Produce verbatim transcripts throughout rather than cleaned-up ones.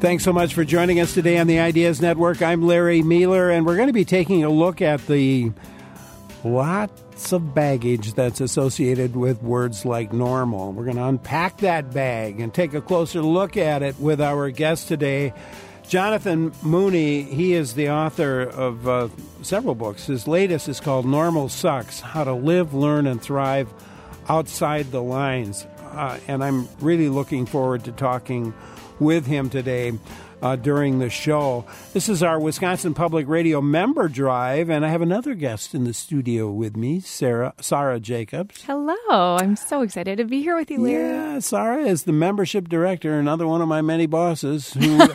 Thanks so much for joining us today on the Ideas Network. I'm Larry Mueller, and we're going to be taking a look at the lots of baggage that's associated with words like normal. We're going to unpack that bag and take a closer look at it with our guest today, Jonathan Mooney. He is the author of uh, several books. His latest is called Normal Sucks: How to Live, Learn, and Thrive Outside the Lines. Uh, and I'm really looking forward to talking with him today uh, during the show. This is our Wisconsin Public Radio member drive, and I have another guest in the studio with me, Sarah Sarah Jacobs. Hello. I'm so excited to be here with you, Larry. Yeah, Sarah is the membership director, another one of my many bosses who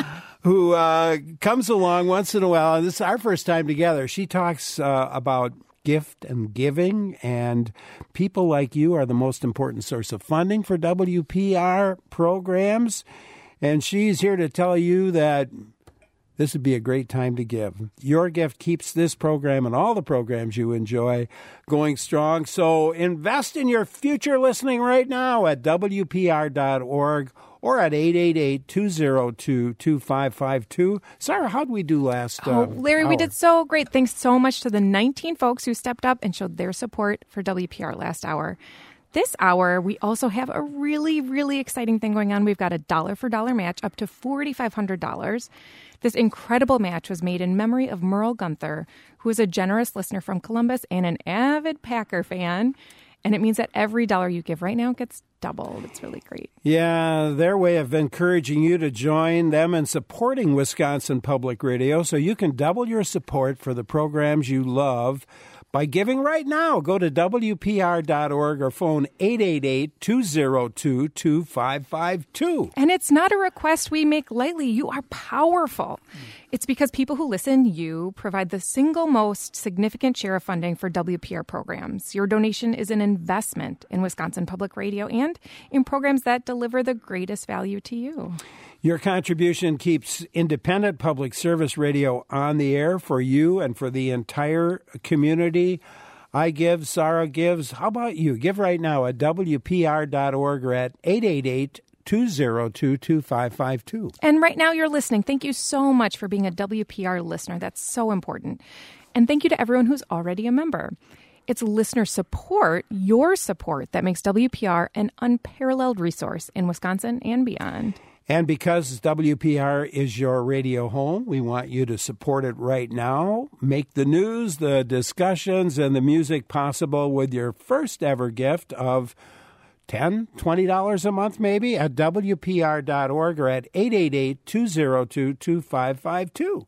who uh, comes along once in a while. And this is our first time together. She talks uh, about gift and giving, and people like you are the most important source of funding for W P R programs. And she's here to tell you that this would be a great time to give. Your gift keeps this program and all the programs you enjoy going strong. So invest in your future listening right now at W P R dot org or at eight eight eight, two zero two, two five five two. Sarah, how'd we do last uh, Oh, Larry, hour? we did so great. Thanks so much to the nineteen folks who stepped up and showed their support for W P R last hour. This hour, we also have a really, really exciting thing going on. We've got a dollar-for-dollar match up to four thousand five hundred dollars. This incredible match was made in memory of Merle Gunther, who is a generous listener from Columbus and an avid Packer fan. And it means that every dollar you give right now gets doubled. It's really great. Yeah, their way of encouraging you to join them and supporting Wisconsin Public Radio so you can double your support for the programs you love by giving right now. Go to W P R dot org or phone eight eight eight, two zero two, two five five two. And it's not a request we make lightly. You are powerful. It's because people who listen, you provide the single most significant share of funding for W P R programs. Your donation is an investment in Wisconsin Public Radio and in programs that deliver the greatest value to you. Your contribution keeps independent public service radio on the air for you and for the entire community. I give, Sarah gives. How about you? Give right now at W P R dot org or at eight eight eight, two zero two, two five five two. And right now you're listening. Thank you so much for being a W P R listener. That's so important. And thank you to everyone who's already a member. It's listener support, your support, that makes W P R an unparalleled resource in Wisconsin and beyond. And because W P R is your radio home, we want you to support it right now. Make the news, the discussions, and the music possible with your first ever gift of ten dollars, twenty dollars a month maybe at W P R dot org or at eight eight eight, two zero two, two five five two.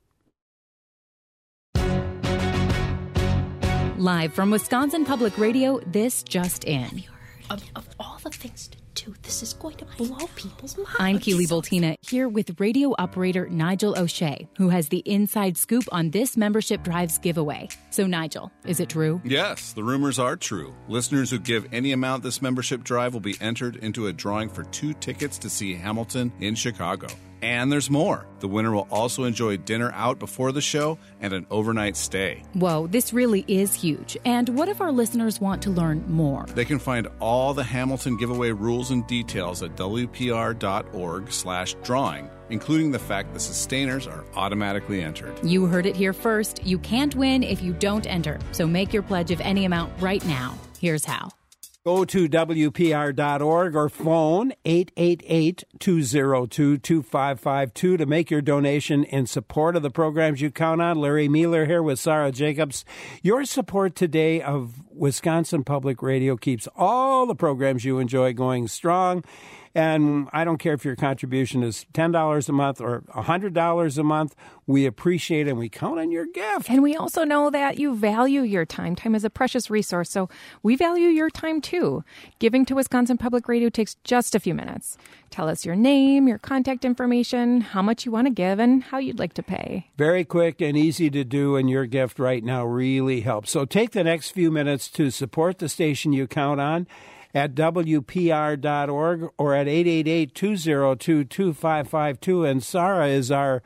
Live from Wisconsin Public Radio, this just in. Have you heard of, of all the things to do? This is going to blow people's minds. I'm Keely Boltina, here with radio operator Nigel O'Shea, who has the inside scoop on this membership drive's giveaway. So, Nigel, is it true? Yes, the rumors are true. Listeners who give any amount this membership drive will be entered into a drawing for two tickets to see Hamilton in Chicago. And there's more. The winner will also enjoy dinner out before the show and an overnight stay. Whoa, this really is huge. And what if our listeners want to learn more? They can find all the Hamilton giveaway rules and details at W P R dot org slash drawing, including the fact the sustainers are automatically entered. You heard it here first. You can't win if you don't enter. So make your pledge of any amount right now. Here's how. Go to W P R dot org or phone eight eight eight, two zero two, two five five two to make your donation in support of the programs you count on. Larry Mueller here with Sarah Jacobs. Your support today of Wisconsin Public Radio keeps all the programs you enjoy going strong. And I don't care if your contribution is ten dollars a month or one hundred dollars a month. We appreciate it, and we count on your gift. And we also know that you value your time. Time is a precious resource, so we value your time, too. Giving to Wisconsin Public Radio takes just a few minutes. Tell us your name, your contact information, how much you want to give, and how you'd like to pay. Very quick and easy to do, and your gift right now really helps. So take the next few minutes to support the station you count on at W P R dot org or at eight eight eight, two zero two, two five five two. And Sarah is our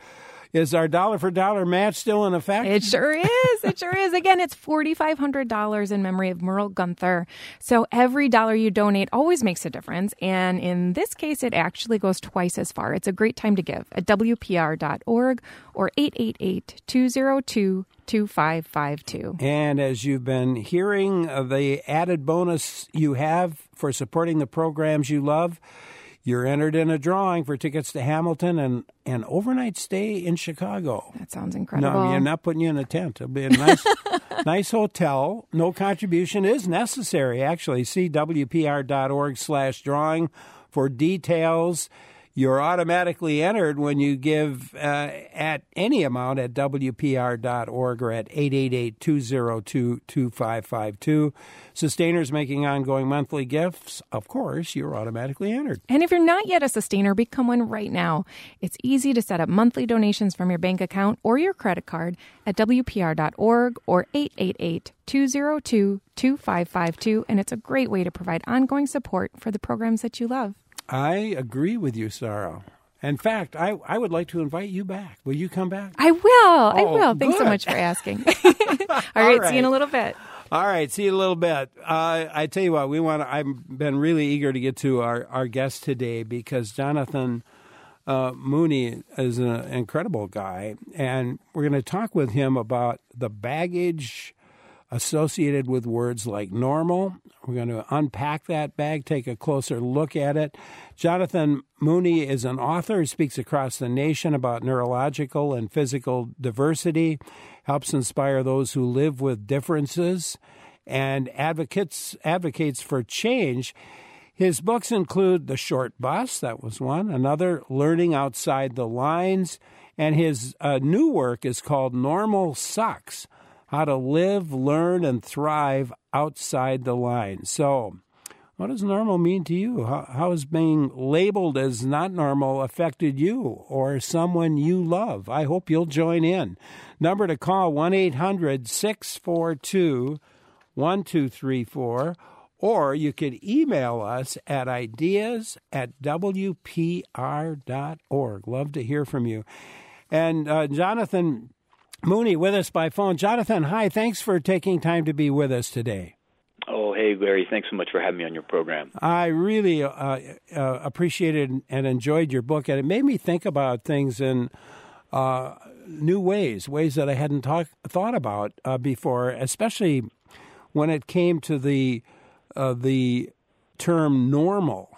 Is our dollar for dollar match still in effect? It sure is. It sure is. Again, it's four thousand five hundred dollars in memory of Merle Gunther. So every dollar you donate always makes a difference. And in this case, it actually goes twice as far. It's a great time to give at W P R dot org or eight eight eight, two zero two, two five five two. And as you've been hearing, uh, the added bonus you have for supporting the programs you love, you're entered in a drawing for tickets to Hamilton and an overnight stay in Chicago. That sounds incredible. No, you're not putting you in a tent. It'll be a nice, nice hotel. No contribution is necessary, actually. See W P R dot org slash drawing for details. You're automatically entered when you give uh, at any amount at W P R dot org or at eight eight eight, two zero two, two five five two. Sustainers making ongoing monthly gifts, of course, you're automatically entered. And if you're not yet a sustainer, become one right now. It's easy to set up monthly donations from your bank account or your credit card at W P R dot org or eight eight eight, two zero two, two five five two. And it's a great way to provide ongoing support for the programs that you love. I agree with you, Sarah. In fact, I, I would like to invite you back. Will you come back? I will. I Oh, will. Thanks so good. much for asking. All right, All See you in right. a little bit. All right, see you in a little bit. Uh, I tell you what, we want. I've been really eager to get to our, our guest today because Jonathan uh, Mooney is an incredible guy, and we're going to talk with him about the baggage associated with words like normal. We're going to unpack that bag, take a closer look at it. Jonathan Mooney is an author who speaks across the nation about neurological and physical diversity, helps inspire those who live with differences, and advocates advocates for change. His books include The Short Bus, that was one, another, Learning Outside the Lines, and his uh, new work is called Normal Sucks, How to Live, Learn, and Thrive Outside the Lines. So, what does normal mean to you? How, how has being labeled as not normal affected you or someone you love? I hope you'll join in. Number to call, one eight hundred, six four two, one two three four, or you could email us at ideas at W P R dot org. Love to hear from you. And uh, Jonathan Mooney with us by phone. Jonathan, hi. Thanks for taking time to be with us today. Oh, hey, Larry. Thanks so much for having me on your program. I really uh, uh, appreciated and enjoyed your book, and it made me think about things in uh, new ways, ways that I hadn't talk, thought about uh, before, especially when it came to the uh, the term normal.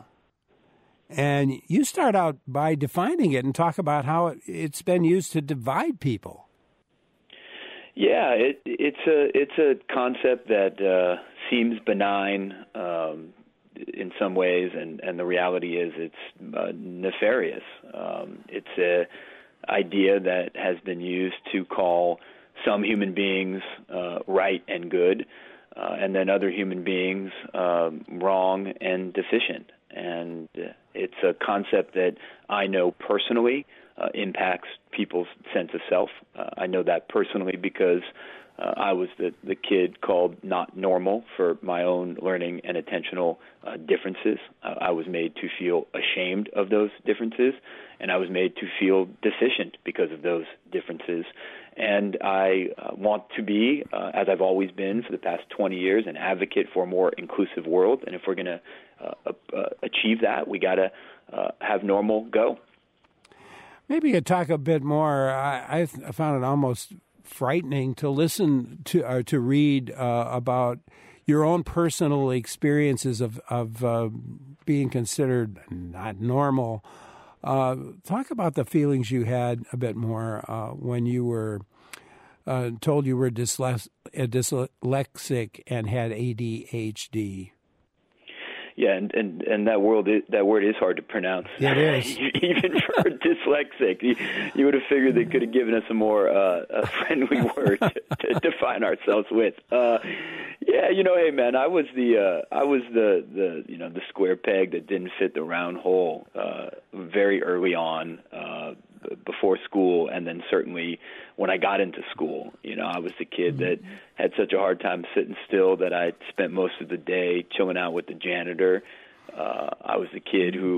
And you start out by defining it and talk about how it, it's been used to divide people. Yeah, it, it's a it's a concept that uh, seems benign um, in some ways, and, and the reality is it's uh, nefarious. Um, it's a idea that has been used to call some human beings uh, right and good, uh, and then other human beings uh, wrong and deficient. And it's a concept that I know personally uh, impacts people's sense of self. Uh, I know that personally because uh, I was the, the kid called not normal for my own learning and attentional uh, differences. Uh, I was made to feel ashamed of those differences, and I was made to feel deficient because of those differences. And I uh, want to be, uh, as I've always been for the past twenty years, an advocate for a more inclusive world. And if we're going to uh, uh, achieve that, we got to uh, have normal go. Maybe you could talk a bit more. I, I found it almost frightening to listen to or to read uh, about your own personal experiences of, of uh, being considered not normal. Uh, talk about the feelings you had a bit more uh, when you were uh, told you were dyslex- dyslexic and had A D H D. Yeah, and, and, and that world is, that word is hard to pronounce. It is. Even for dyslexic. You, you would have figured they could have given us a more uh, a friendly word to, to define ourselves with. Uh, yeah, you know, hey man, I was the uh, I was the, the you know the square peg that didn't fit the round hole uh, very early on uh, before school, and then certainly when I got into school. You know, I was the kid that had such a hard time sitting still that I spent most of the day chilling out with the janitor. Uh, I was the kid who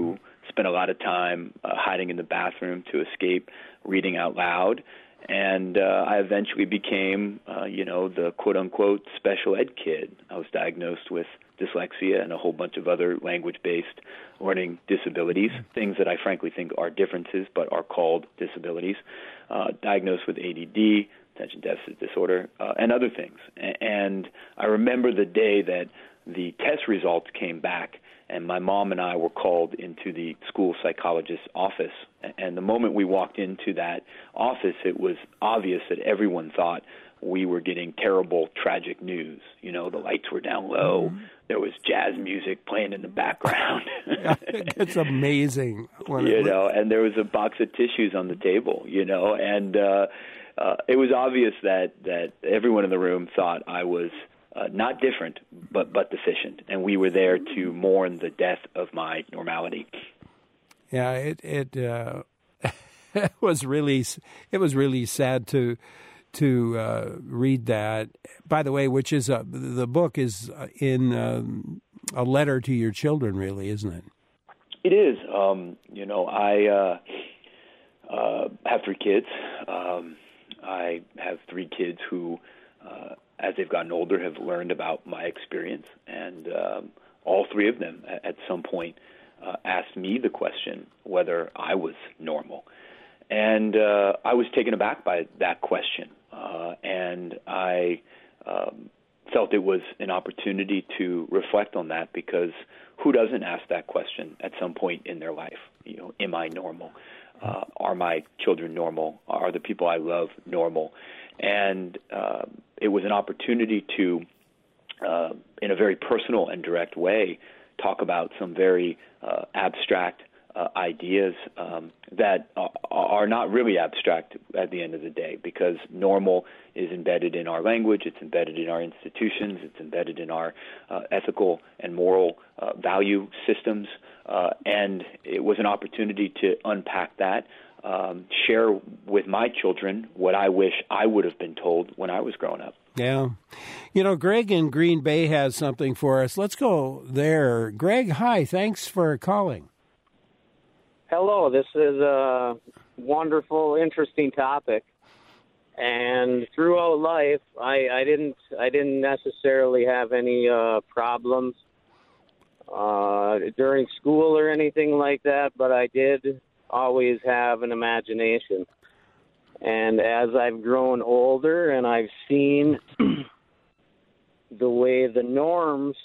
spent a lot of time uh, hiding in the bathroom to escape reading out loud. And uh, I eventually became, uh, you know, the quote-unquote special ed kid. I was diagnosed with dyslexia and a whole bunch of other language-based learning disabilities, things that I frankly think are differences but are called disabilities, uh, diagnosed with A D D, attention deficit disorder, uh, and other things. And I remember the day that the test results came back, and my mom and I were called into the school psychologist's office. And the moment we walked into that office, it was obvious that everyone thought we were getting terrible, tragic news. You know, the lights were down low. Mm-hmm. There was jazz music playing in the background. It's amazing. When you it... know, and there was a box of tissues on the table, you know, and uh, uh, it was obvious that, that everyone in the room thought I was Uh, not different, but but deficient, and we were there to mourn the death of my normality. Yeah, it it, uh, it was really it was really sad to to uh, read that. By the way, which is a, the book is in um, a letter to your children, really, isn't it? It is. Um, you know, I uh, uh, have three kids. Um, I have three kids who. Uh, as they've gotten older, have learned about my experience. And um, all three of them at some point uh, asked me the question whether I was normal. And uh, I was taken aback by that question. Uh, and I um, felt it was an opportunity to reflect on that, because who doesn't ask that question at some point in their life? You know, am I normal? Uh, are my children normal? Are the people I love normal? And uh, it was an opportunity to, uh, in a very personal and direct way, talk about some very uh, abstract uh, ideas um, that are, are not really abstract at the end of the day, because normal is embedded in our language, it's embedded in our institutions, it's embedded in our uh, ethical and moral uh, value systems, uh, and it was an opportunity to unpack that. Um, share with my children what I wish I would have been told when I was growing up. Yeah. You know, Greg in Green Bay has something for us. Let's go there. Greg, hi. Thanks for calling. Hello. This is a wonderful, interesting topic. And throughout life, I, I didn't I didn't necessarily have any uh, problems uh, during school or anything like that, but I did always have an imagination. And as I've grown older and I've seen the way the norms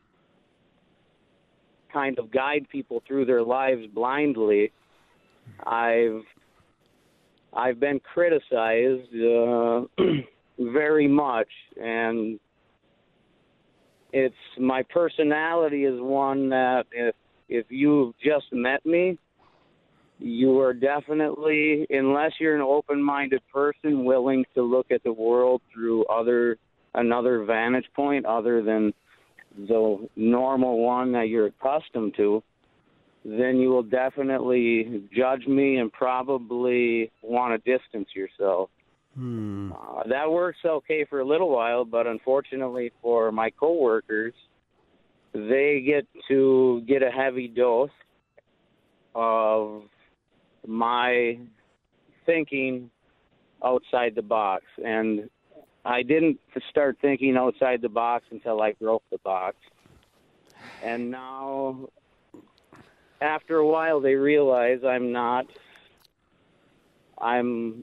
kind of guide people through their lives blindly, I've I've been criticized uh, very much, and it's my personality is one that if if you've just met me, you are definitely, unless you're an open-minded person willing to look at the world through other another vantage point other than the normal one that you're accustomed to, then you will definitely judge me and probably want to distance yourself. Hmm. Uh, that works okay for a little while, but unfortunately for my coworkers, they get to get a heavy dose of my thinking outside the box. And I didn't start thinking outside the box until I broke the box. And now, after a while, they realize I'm not, I'm,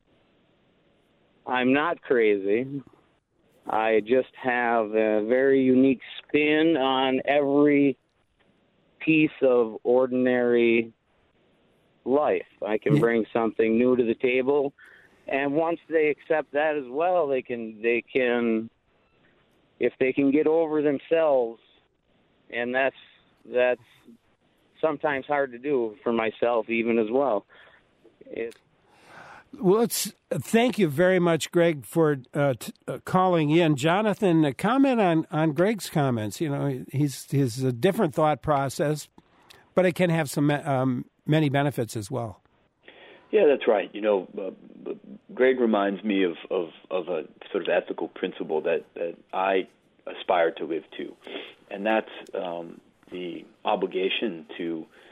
I'm not crazy. I just have a very unique spin on every piece of ordinary life. I can bring something new to the table, and once they accept that as well, they can they can if they can get over themselves, and that's that's sometimes hard to do for myself even as well. It, Well, let's thank you very much, Greg, for uh, t- uh, calling in. Jonathan, a comment on, on Greg's comments. You know, he's he's a different thought process, but it can have some um, many benefits as well. Yeah, that's right. You know, uh, Greg reminds me of, of, of a sort of ethical principle that, that I aspire to live to, and that's um, the obligation to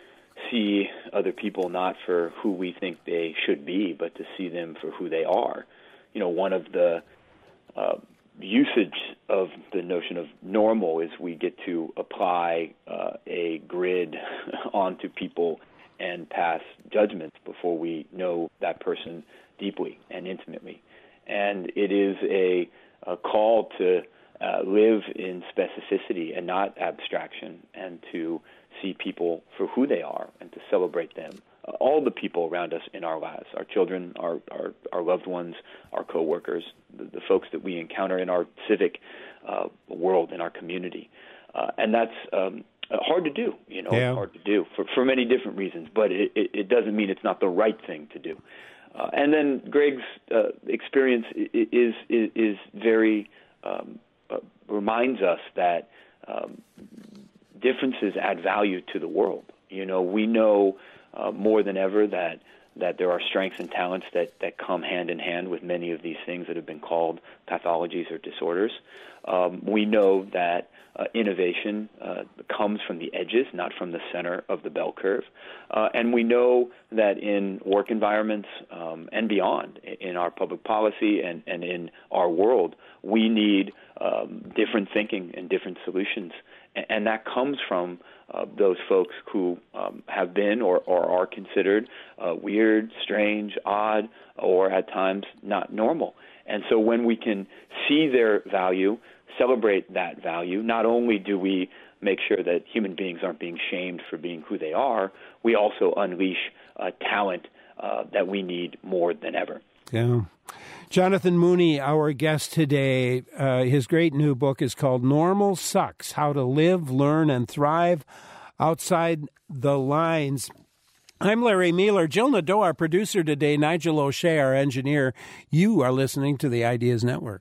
see other people not for who we think they should be, but to see them for who they are. You know, one of the uh, usage of the notion of normal is we get to apply uh, a grid onto people and pass judgments before we know that person deeply and intimately. And it is a, a call to uh, live in specificity and not abstraction, and to see people for who they are and to celebrate them. Uh, all the people around us in our lives, our children, our, our, our loved ones, our coworkers, the, the folks that we encounter in our civic uh, world, in our community. Uh, and that's um, hard to do, you know, yeah. It's hard to do for, for many different reasons, but it, it, it doesn't mean it's not the right thing to do. Uh, and then Greg's uh, experience is, is, is very, um, uh, reminds us that um, differences add value to the world. You know, we know uh, more than ever that that there are strengths and talents that, that come hand in hand with many of these things that have been called pathologies or disorders. Um, we know that uh, innovation uh, comes from the edges, not from the center of the bell curve. Uh, and we know that in work environments um, and beyond, in our public policy and, and in our world, we need um, different thinking and different solutions. And, and that comes from Uh, those folks who um, have been or, or are considered uh, weird, strange, odd, or at times not normal. And so when we can see their value, celebrate that value, not only do we make sure that human beings aren't being shamed for being who they are, we also unleash uh, talent uh, that we need more than ever. Yeah. Jonathan Mooney, our guest today, uh, his great new book is called Normal Sucks, How to Live, Learn, and Thrive Outside the Lines. I'm Larry Mealer. Jill Nadeau, our producer today, Nigel O'Shea, our engineer. You are listening to the Ideas Network.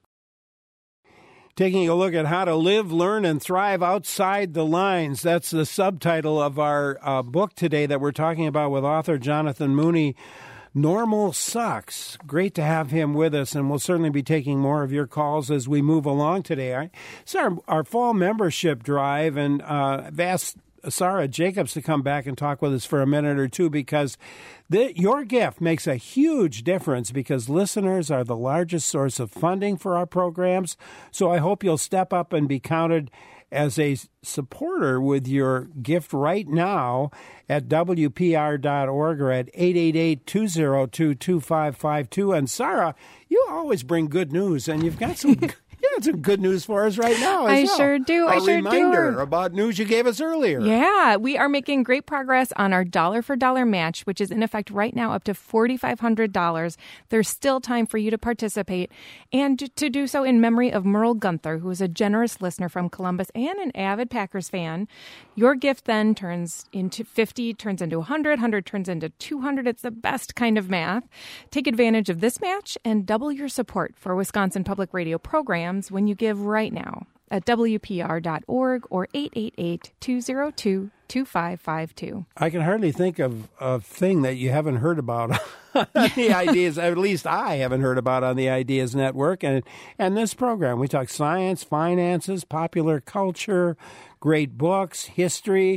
Taking a look at how to live, learn, and thrive outside the lines. That's the subtitle of our uh, book today that we're talking about with author Jonathan Mooney. Normal Sucks. Great to have him with us, and we'll certainly be taking more of your calls as we move along today. It's our, our fall membership drive, and uh, I've asked Sarah Jacobs to come back and talk with us for a minute or two, because the, your gift makes a huge difference, because listeners are the largest source of funding for our programs. So I hope you'll step up and be counted as a supporter with your gift right now at W P R dot org or at eight eight eight, two oh two, two five five two. And Sarah, you always bring good news, and you've got some you got some good news for us right now as I well. sure do. A I sure reminder do. about news you gave us earlier. Yeah, we are making great progress on our dollar for dollar match, which is in effect right now up to four thousand five hundred dollars. There's still time for you to participate, and to do so in memory of Merle Gunther, who is a generous listener from Columbus and an avid Packers fan. Your gift then turns into fifty, turns into one hundred, one hundred turns into two hundred. It's the best kind of math. Take advantage of this match and double your support for Wisconsin Public Radio programs when you give right now at W P R dot org or eight eight eight, two oh two, two five five two. I can hardly think of a thing that you haven't heard about on the Ideas, at least I haven't heard about on the Ideas Network. And, and this program, we talk science, finances, popular culture, great books, history,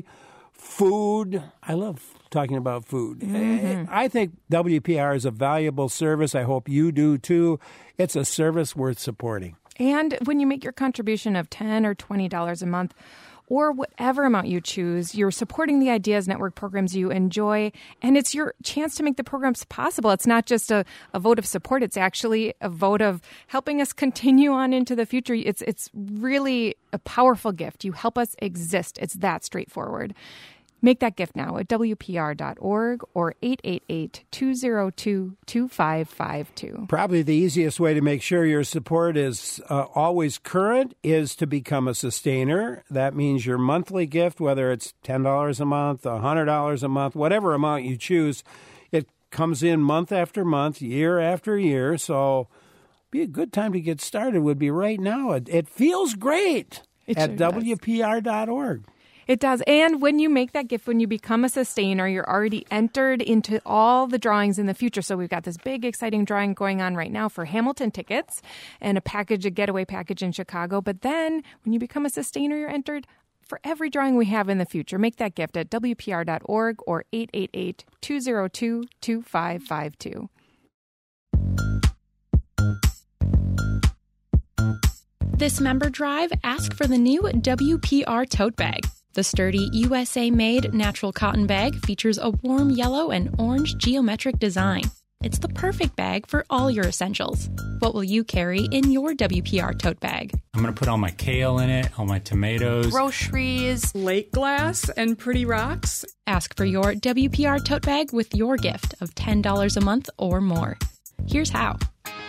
food. I love talking about food. Mm-hmm. I think W P R is a valuable service. I hope you do too. It's a service worth supporting. And when you make your contribution of ten dollars or twenty dollars a month, or whatever amount you choose, you're supporting the Ideas Network programs you enjoy, and it's your chance to make the programs possible. It's not just a, a vote of support. It's actually a vote of helping us continue on into the future. It's, it's really a powerful gift. You help us exist. It's that straightforward. Make that gift now at W P R dot org or eight eight eight, two oh two, two five five two. Probably the easiest way to make sure your support is uh, always current is to become a sustainer. That means your monthly gift, whether it's ten dollars a month, one hundred dollars a month, whatever amount you choose, it comes in month after month, year after year. So be a good time to get started would be right now. It, it feels great it at sure W P R dot org. It does. And when you make that gift, when you become a sustainer, you're already entered into all the drawings in the future. So we've got this big, exciting drawing going on right now for Hamilton tickets and a package, a getaway package in Chicago. But then when you become a sustainer, you're entered for every drawing we have in the future. Make that gift at W P R dot org or eight eight eight, two zero two, two five five two. This member drive asked for the new W P R tote bag. The sturdy U S A-made natural cotton bag features a warm yellow and orange geometric design. It's the perfect bag for all your essentials. What will you carry in your W P R tote bag? I'm going to put all my kale in it, all my tomatoes, groceries, lake glass, and pretty rocks. Ask for your W P R tote bag with your gift of ten dollars a month or more. Here's how.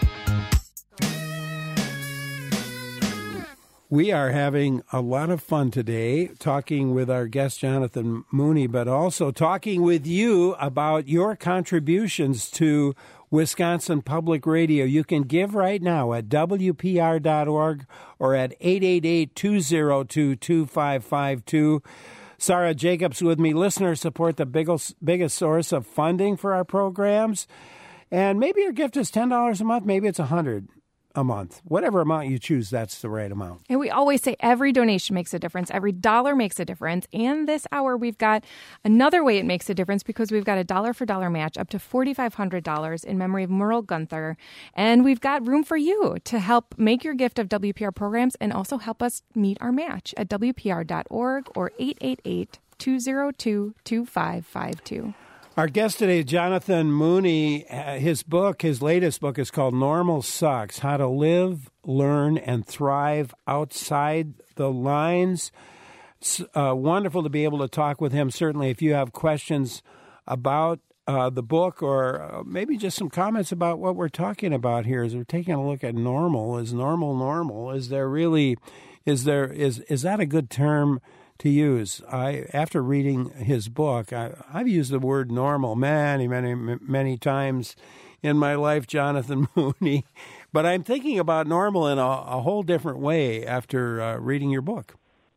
We are having a lot of fun today talking with our guest, Jonathan Mooney, but also talking with you about your contributions to Wisconsin Public Radio. You can give right now at W P R dot org or at eight eight eight, two zero two, two five five two. Sarah Jacobs with me. Listeners support the biggest, biggest source of funding for our programs. And maybe your gift is ten dollars a month. Maybe it's one hundred dollars a month. Whatever amount you choose, that's the right amount. And we always say every donation makes a difference. Every dollar makes a difference. And this hour, we've got another way it makes a difference because we've got a dollar for dollar match up to four thousand five hundred dollars in memory of Merle Gunther. And we've got room for you to help make your gift of W P R programs and also help us meet our match at W P R dot org or eight eight eight, two zero two, two five five two. Our guest today, Jonathan Mooney. His book, his latest book, is called Normal Sucks: How to Live, Learn, and Thrive Outside the Lines. It's uh, wonderful to be able to talk with him. Certainly, if you have questions about uh, the book or uh, maybe just some comments about what we're talking about here as we're taking a look at normal. Is normal normal? Is there really, is there, is, is that a good term to use? I, after reading his book, I, I've used the word normal many, many, many times in my life, Jonathan Mooney. But I'm thinking about normal in a, a whole different way after uh, reading your book.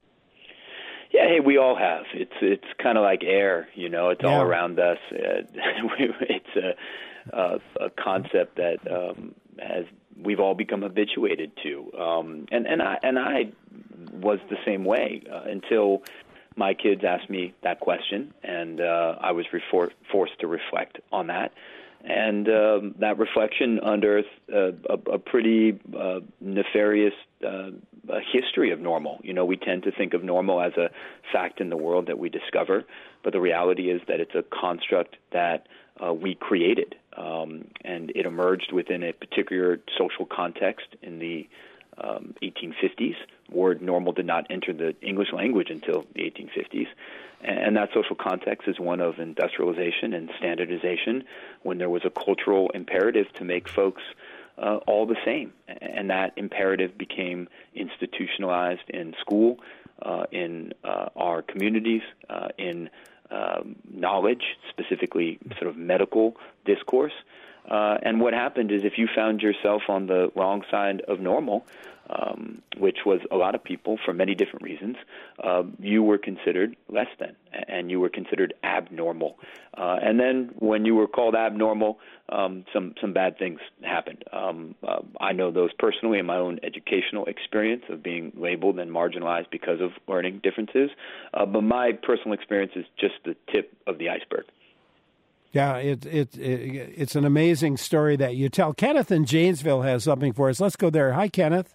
Yeah, hey, we all have. It's it's kind of like air, you know. It's yeah. all around us. Uh, it's a, a a concept that um, has we've all become habituated to, um, and and I and I. was the same way uh, until my kids asked me that question, and uh, I was refor- forced to reflect on that. And um, that reflection unearthed uh, a, a pretty uh, nefarious uh, a history of normal. You know, we tend to think of normal as a fact in the world that we discover, but the reality is that it's a construct that uh, we created, um, and it emerged within a particular social context in the Um, eighteen fifties. Word normal did not enter the English language until the eighteen fifties. And that social context is one of industrialization and standardization, when there was a cultural imperative to make folks uh, all the same. And that imperative became institutionalized in school, uh, in uh, our communities, uh, in um, knowledge, specifically sort of medical discourse. Uh, and what happened is if you found yourself on the wrong side of normal, um, which was a lot of people for many different reasons, uh, you were considered less than, and you were considered abnormal. Uh, and then when you were called abnormal, um, some, some bad things happened. Um, uh, I know those personally in my own educational experience of being labeled and marginalized because of learning differences. Uh, but my personal experience is just the tip of the iceberg. Yeah, it, it, it, it's an amazing story that you tell. Kenneth in Janesville has something for us. Let's go there. Hi, Kenneth.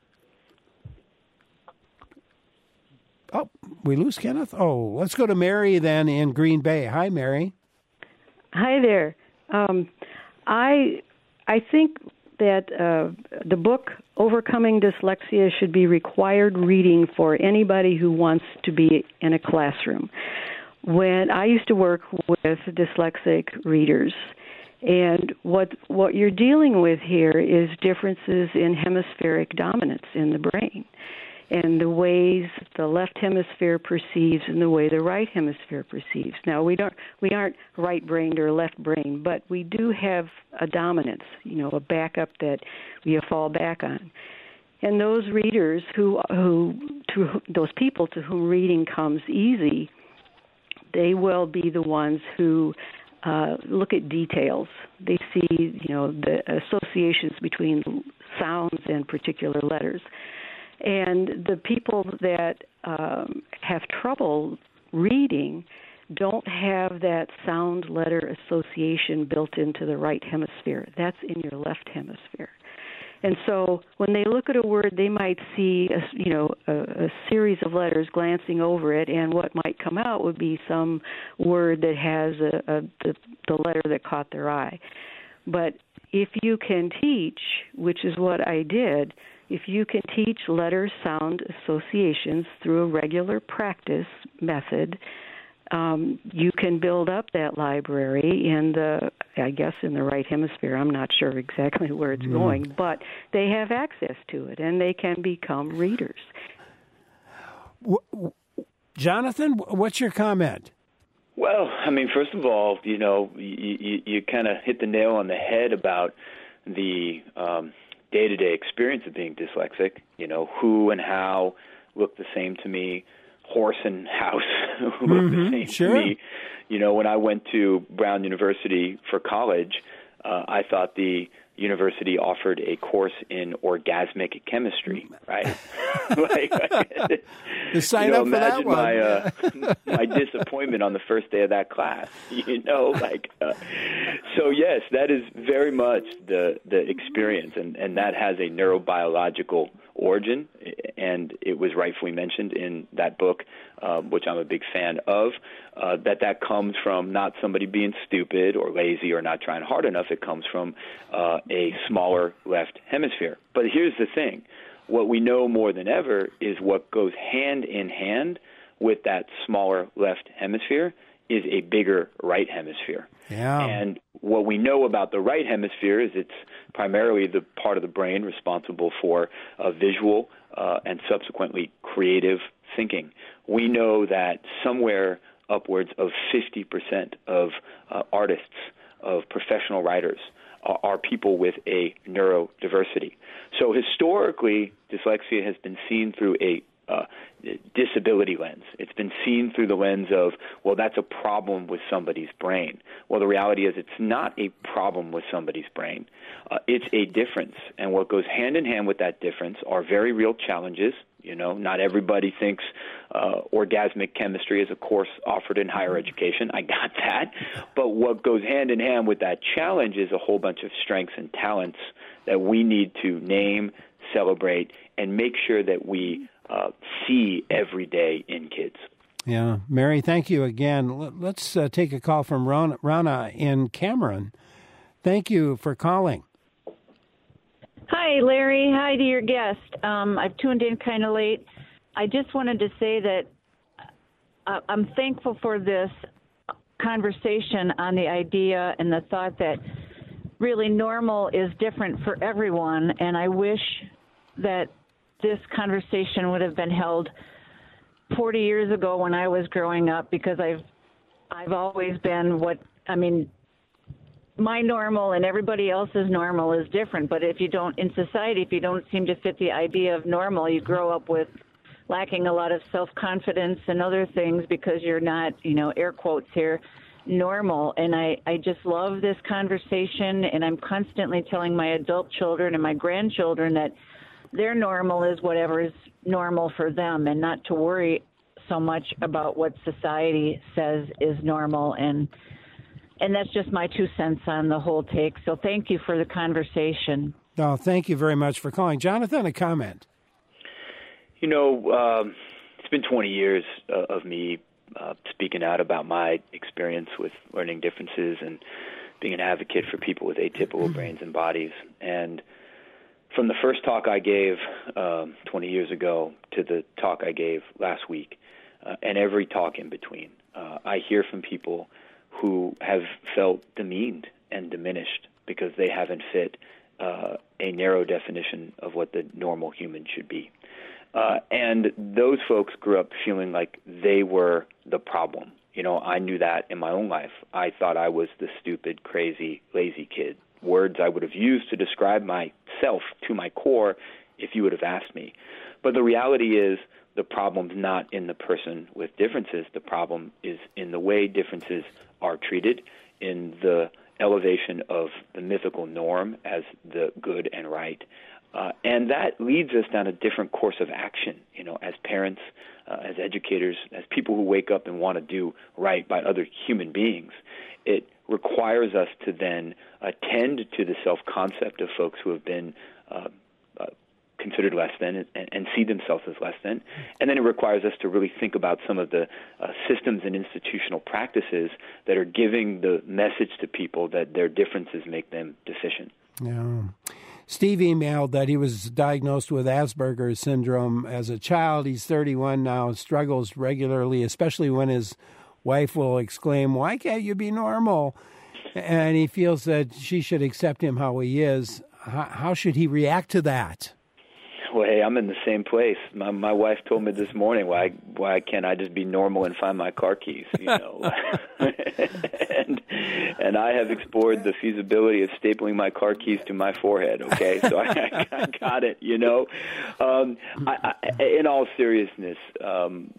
Oh, we lose Kenneth? Oh, let's go to Mary then in Green Bay. Hi, Mary. Hi there. Um, I I think that uh, the book Overcoming Dyslexia should be required reading for anybody who wants to be in a classroom. When I used to work with dyslexic readers, and what what you're dealing with here is differences in hemispheric dominance in the brain, and the ways the left hemisphere perceives and the way the right hemisphere perceives. Now, we don't we aren't right-brained or left-brained, but we do have a dominance, you know, a backup that we fall back on. And those readers who who to those people to whom reading comes easy, they will be the ones who uh, look at details. They see, you know, the associations between sounds and particular letters. And the people that um, have trouble reading don't have that sound letter association built into the right hemisphere. That's in your left hemisphere. And so when they look at a word, they might see a, you know, a, a series of letters glancing over it, and what might come out would be some word that has a, a, the, the letter that caught their eye. But if you can teach, which is what I did, if you can teach letter-sound associations through a regular practice method, Um, you can build up that library in the, I guess, in the right hemisphere. I'm not sure exactly where it's mm. going, but they have access to it, and they can become readers. Jonathan, what's your comment? Well, I mean, first of all, you know, you, you, you kind of hit the nail on the head about the um, day-to-day experience of being dyslexic. You know, who and how look the same to me. Horse and house look mm-hmm, the same sure. to me. You know, when I went to Brown University for college, uh, I thought the university offered a course in orgasmic chemistry, right? like, you sign you know, up for that one. My, uh, my disappointment on the first day of that class. You know, like uh, so. Yes, that is very much the the experience, and and that has a neurobiological origin, and it was rightfully mentioned in that book, uh, which I'm a big fan of, uh, that that comes from not somebody being stupid or lazy or not trying hard enough. It comes from uh, a smaller left hemisphere. But here's the thing. What we know more than ever is what goes hand in hand with that smaller left hemisphere is a bigger right hemisphere. Yeah. And what we know about the right hemisphere is it's primarily the part of the brain responsible for uh, visual uh, and subsequently creative thinking. We know that somewhere upwards of fifty percent of uh, artists, of professional writers, are, are people with a neurodiversity. So historically, dyslexia has been seen through a Uh, disability lens. It's been seen through the lens of, well, that's a problem with somebody's brain. Well, the reality is it's not a problem with somebody's brain. Uh, it's a difference. And what goes hand in hand with that difference are very real challenges. You know, not everybody thinks uh, orgasmic chemistry is a course offered in higher education. I got that. But what goes hand in hand with that challenge is a whole bunch of strengths and talents that we need to name, celebrate, and make sure that we Uh, see every day in kids. Yeah. Mary, thank you again. Let's uh, take a call from Rana, Rana in Cameron. Thank you for calling. Hi, Larry. Hi to your guest. Um, I've tuned in kind of late. I just wanted to say that uh, I'm thankful for this conversation on the idea and the thought that really normal is different for everyone, and I wish that this conversation would have been held forty years ago when I was growing up, because I've I've always been what I mean my normal and everybody else's normal is different, but if you don't in society if you don't seem to fit the idea of normal, you grow up with lacking a lot of self-confidence and other things because you're not, you know, air quotes here, normal. And I I just love this conversation, and I'm constantly telling my adult children and my grandchildren that their normal is whatever is normal for them, and not to worry so much about what society says is normal. And and that's just my two cents on the whole take. So thank you for the conversation. Oh, thank you very much for calling. Jonathan, a comment. You know, um, it's been twenty years uh, of me uh, speaking out about my experience with learning differences and being an advocate for people with atypical brains and bodies. And from the first talk I gave um, twenty years ago to the talk I gave last week, uh, and every talk in between, uh, I hear from people who have felt demeaned and diminished because they haven't fit uh, a narrow definition of what the normal human should be. Uh, and those folks grew up feeling like they were the problem. You know, I knew that in my own life. I thought I was the stupid, crazy, lazy kid. Words I would have used to describe myself to my core if you would have asked me. But the reality is the problem's not in the person with differences. The problem is in the way differences are treated, in the elevation of the mythical norm as the good and right, Uh, and that leads us down a different course of action, you know, as parents, uh, as educators, as people who wake up and want to do right by other human beings. It requires us to then attend to the self-concept of folks who have been uh, uh, considered less than and, and see themselves as less than. And then it requires us to really think about some of the uh, systems and institutional practices that are giving the message to people that their differences make them deficient. Yeah. Steve emailed that he was diagnosed with Asperger's syndrome as a child. He's thirty-one now, struggles regularly, especially when his wife will exclaim, "Why can't you be normal?" And he feels that she should accept him how he is. How, how should he react to that? Well, hey, I'm in the same place. My my wife told me this morning, why why can't I just be normal and find my car keys? You know, and and I have explored the feasibility of stapling my car keys to my forehead. Okay, so I, I got it. You know, um, I, I, in all seriousness, um,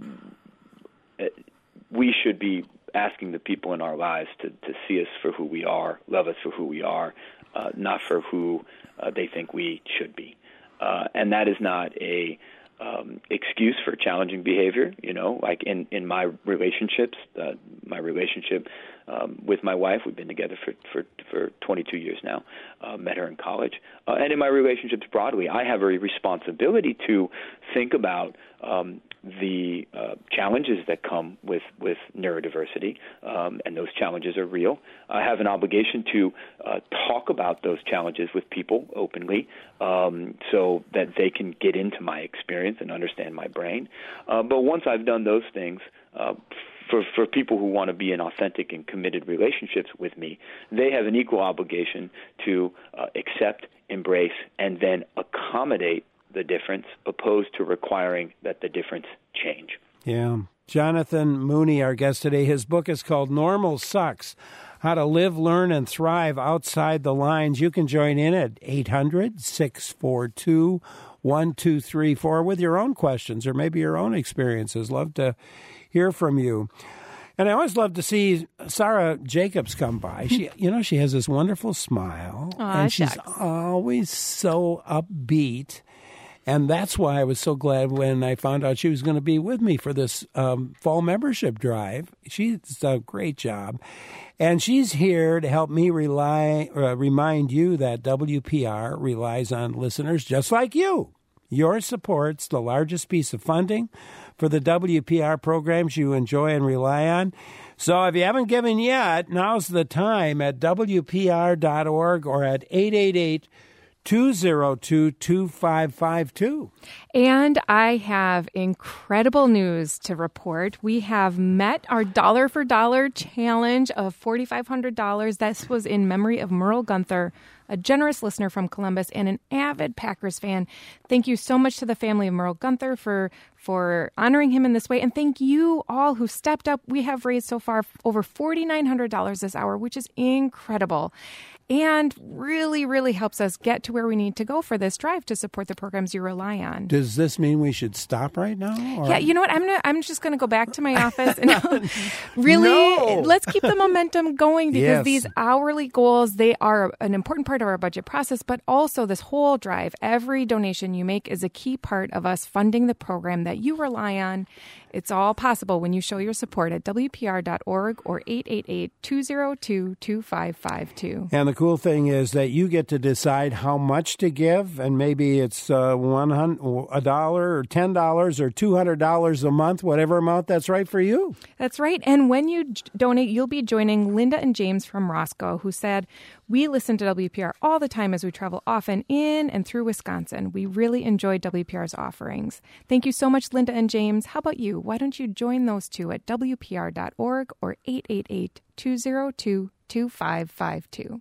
we should be asking the people in our lives to to see us for who we are, love us for who we are, uh, not for who uh, they think we should be. Uh, and that is not a um, excuse for challenging behavior. You know, like in, in my relationships, uh, my relationship um, with my wife, we've been together for, for, for twenty-two years now, uh, met her in college. Uh, and in my relationships broadly, I have a responsibility to think about um, the uh, challenges that come with, with neurodiversity, um, and those challenges are real. I have an obligation to uh, talk about those challenges with people openly, um, so that they can get into my experience and understand my brain. Uh, but once I've done those things, uh, for, for people who want to be in authentic and committed relationships with me, they have an equal obligation to uh, accept, embrace, and then accommodate the difference, opposed to requiring that the difference change. Yeah. Jonathan Mooney, our guest today, his book is called Normal Sucks, How to Live, Learn, and Thrive Outside the Lines. You can join in at eight hundred, six four two, one two three four with your own questions or maybe your own experiences. Love to hear from you. And I always love to see Sarah Jacobs come by. She, you know, she has this wonderful smile, Aw, and she's shucks. always so upbeat. And that's why I was so glad when I found out she was going to be with me for this um, fall membership drive. She's done a great job. And she's here to help me rely, uh, remind you that W P R relies on listeners just like you. Your support's the largest piece of funding for the W P R programs you enjoy and rely on. So if you haven't given yet, now's the time at W P R dot org or at eight eight eight, two oh two, two five five two. And I have incredible news to report. We have met our dollar for dollar challenge of four thousand five hundred dollars. This was in memory of Merle Gunther, a generous listener from Columbus and an avid Packers fan. Thank you so much to the family of Merle Gunther for, for honoring him in this way. And thank you all who stepped up. We have raised so far over four thousand nine hundred dollars this hour, which is incredible. And really, really helps us get to where we need to go for this drive to support the programs you rely on. Does this mean we should stop right now? Or? Yeah, you know what? I'm gonna, I'm just going to go back to my office and really No. let's keep the momentum going, because Yes. these hourly goals, they are an important part of our budget process, but also this whole drive. Every donation you make is a key part of us funding the program that you rely on. It's all possible when you show your support at W P R dot org or eight eight eight, two oh two, two five five two. And the cool thing is that you get to decide how much to give, and maybe it's uh, one hundred a dollar or ten dollars or two hundred dollars a month, whatever amount that's right for you. That's right. And when you j- donate, you'll be joining Linda and James from Roscoe, who said, "We listen to W P R all the time as we travel often in and through Wisconsin. We really enjoy W P R's offerings." Thank you so much, Linda and James. How about you? Why don't you join those two at W P R dot org or eight eight eight, two oh two, two five five two.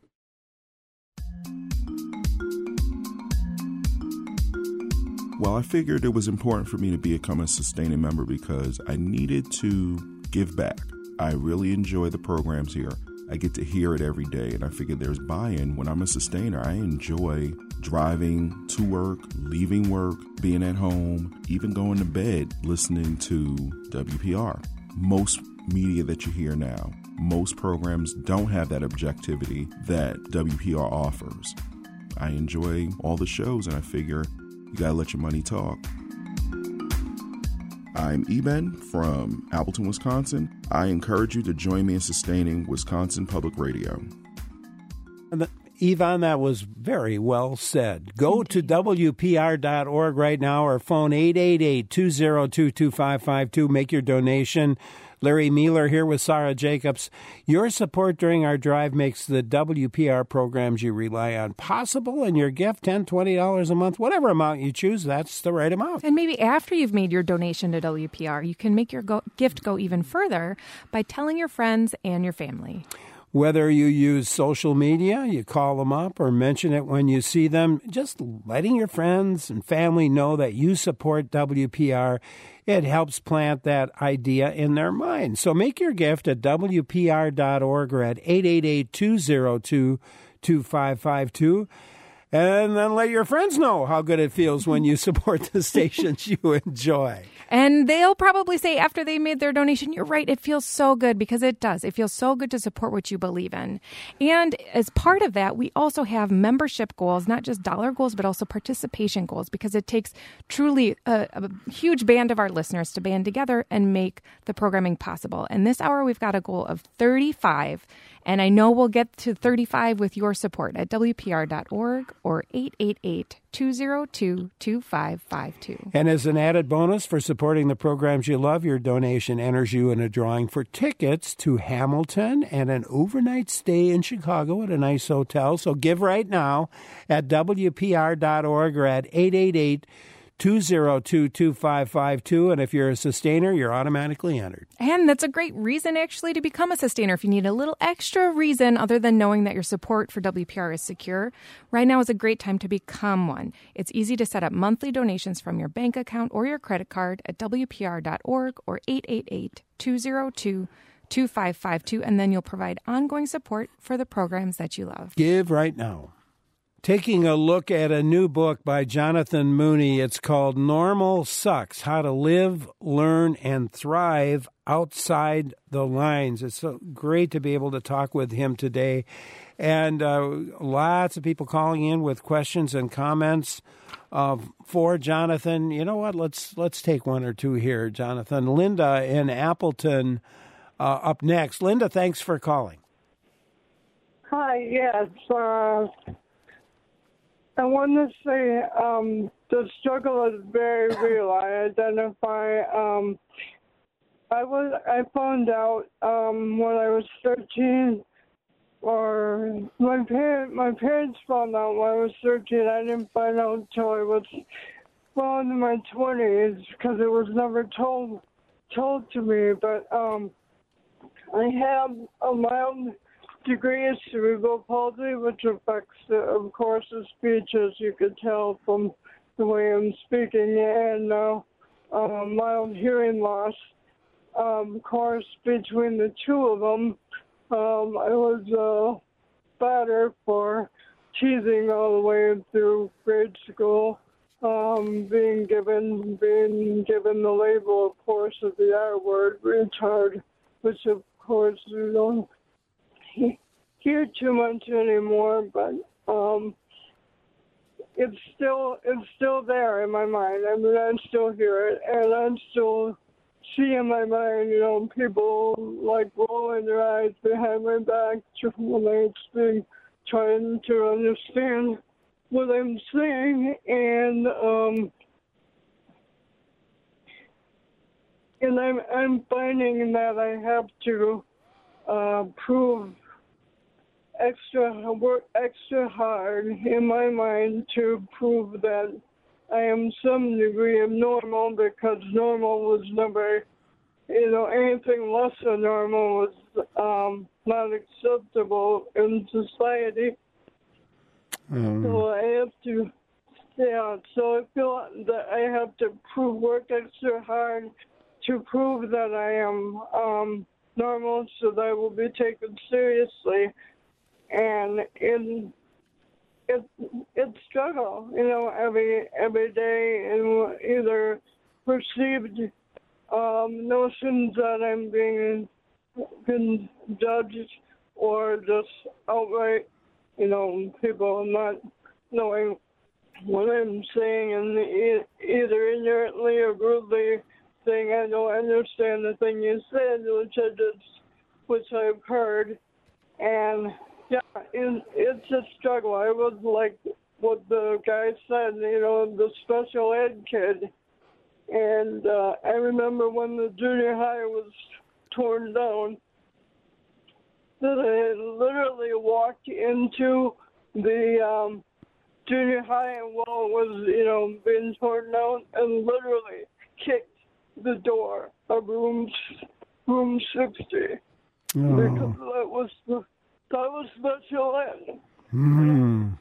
Well, I figured it was important for me to become a sustaining member because I needed to give back. I really enjoy the programs here. I get to hear it every day, and I figured there's buy-in. When I'm a sustainer, I enjoy driving to work, leaving work, being at home, even going to bed, listening to W P R. Most media that you hear now, most programs don't have that objectivity that W P R offers. I enjoy all the shows, and I figure you got to let your money talk. I'm Eben from Appleton, Wisconsin. I encourage you to join me in sustaining Wisconsin Public Radio. Yvonne, that was very well said. Go to W P R dot org right now or phone eight eight eight, two zero two, two five five two. Make your donation. Larry Mealer here with Sarah Jacobs. Your support during our drive makes the W P R programs you rely on possible, and your gift, ten dollars, twenty dollars a month, whatever amount you choose, that's the right amount. And maybe after you've made your donation to W P R, you can make your go- gift go even further by telling your friends and your family. Whether you use social media, you call them up or mention it when you see them, just letting your friends and family know that you support W P R, it helps plant that idea in their mind. So make your gift at W P R dot org or at eight eight eight, two zero two, two five five two. And then let your friends know how good it feels when you support the stations you enjoy. And they'll probably say after they made their donation, you're right, it feels so good, because it does. It feels so good to support what you believe in. And as part of that, we also have membership goals, not just dollar goals, but also participation goals, because it takes truly a, a huge band of our listeners to band together and make the programming possible. And this hour, we've got a goal of thirty-five. And I know we'll get to thirty-five with your support at W P R dot org or eight eight eight, two zero two, two five five two. And as an added bonus for supporting the programs you love, your donation enters you in a drawing for tickets to Hamilton and an overnight stay in Chicago at a nice hotel. So give right now at W P R dot org or at eight eight eight, two zero two, two five five two. And if you're a sustainer, you're automatically entered. And that's a great reason, actually, to become a sustainer. If you need a little extra reason other than knowing that your support for W P R is secure, right now is a great time to become one. It's easy to set up monthly donations from your bank account or your credit card at W P R dot org or eight eight eight, two zero two, two five five two, and then you'll provide ongoing support for the programs that you love. Give right now. Taking a look at a new book by Jonathan Mooney. It's called Normal Sucks, How to Live, Learn, and Thrive Outside the Lines. It's so great to be able to talk with him today. And uh, lots of people calling in with questions and comments uh, for Jonathan. You know what? Let's let's take one or two here, Jonathan. Linda in Appleton uh, up next. Linda, thanks for calling. Hi, yes. Uh... I want to say um, the struggle is very real. I identify. Um, I was. I found out um, when I was thirteen, or my parent. My parents found out when I was thirteen. I didn't find out until I was well into my twenties because it was never told told to me. But um, I have a mild degree of cerebral palsy, which affects, uh, of course, the speech, as you could tell from the way I'm speaking, and uh, uh, mild hearing loss. Um, of course, between the two of them, um, I was uh, battered for teasing all the way through grade school, um, being given being given the label, of course, of the R word, retard, which, of course, you don't hear too much anymore, but um, it's still it's still there in my mind. I mean, I still hear it, and I still see in my mind, you know, people like rolling their eyes behind my back when I speak, trying to understand what I'm saying, and um, and I'm I'm finding that I have to uh, prove extra work extra hard in my mind to prove that I am some degree of normal, because normal was never, you know, anything less than normal was um, not acceptable in society. Mm. So I have to, yeah, so I feel that I have to prove, work extra hard to prove that I am um, normal, so that I will be taken seriously. And in it, it's struggle, you know, every every day, and either perceived um, notions that I'm being, being judged, or just outright, you know, people not knowing what I'm saying and e- either ignorantly or rudely saying I don't understand the thing you said, which I just, which I've heard. And yeah, it, it's a struggle. I was like what the guy said, you know, the special ed kid. And uh, I remember when the junior high was torn down, that I had literally walked into the um, junior high and while it was, you know, being torn down and literally kicked the door of room, room sixty. Oh. Because that was, the, that was special ed. Hmm.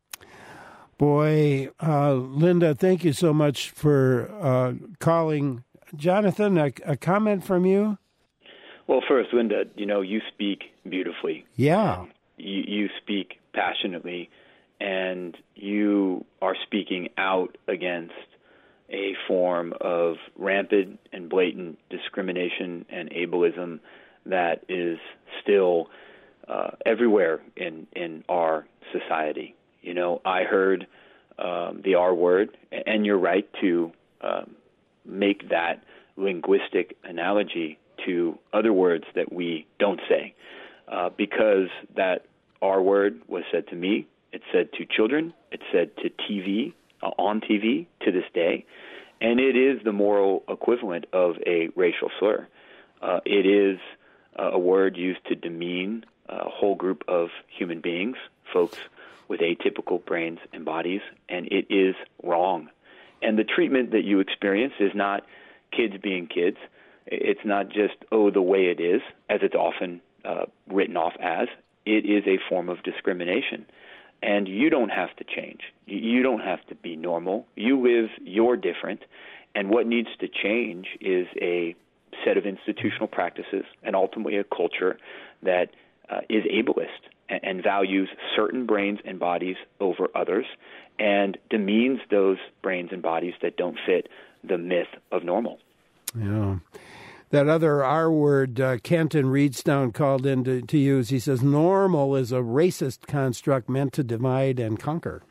Boy, uh, Linda, thank you so much for uh, calling. Jonathan, a, a comment from you? Well, first, Linda, you know, you speak beautifully. Yeah. You, you speak passionately, and you are speaking out against a form of rampant and blatant discrimination and ableism that is still uh, everywhere in, in our society. You know, I heard um, the R word, and you're right to um, make that linguistic analogy to other words that we don't say, uh, because that R word was said to me, it's said to children, it's said to T V, uh, on T V to this day, and it is the moral equivalent of a racial slur. Uh, it is uh, a word used to demean a whole group of human beings, folks with atypical brains and bodies, and it is wrong. And the treatment that you experience is not kids being kids. It's not just, oh, the way it is, as it's often uh, written off as. It is a form of discrimination. And you don't have to change. You don't have to be normal. You live your different. And what needs to change is a set of institutional practices and ultimately a culture that uh, is ableist and, and values certain brains and bodies over others and demeans those brains and bodies that don't fit the myth of normal. Yeah. That other R word, uh, Kenton Reedstone called in to, to use, he says, normal is a racist construct meant to divide and conquer.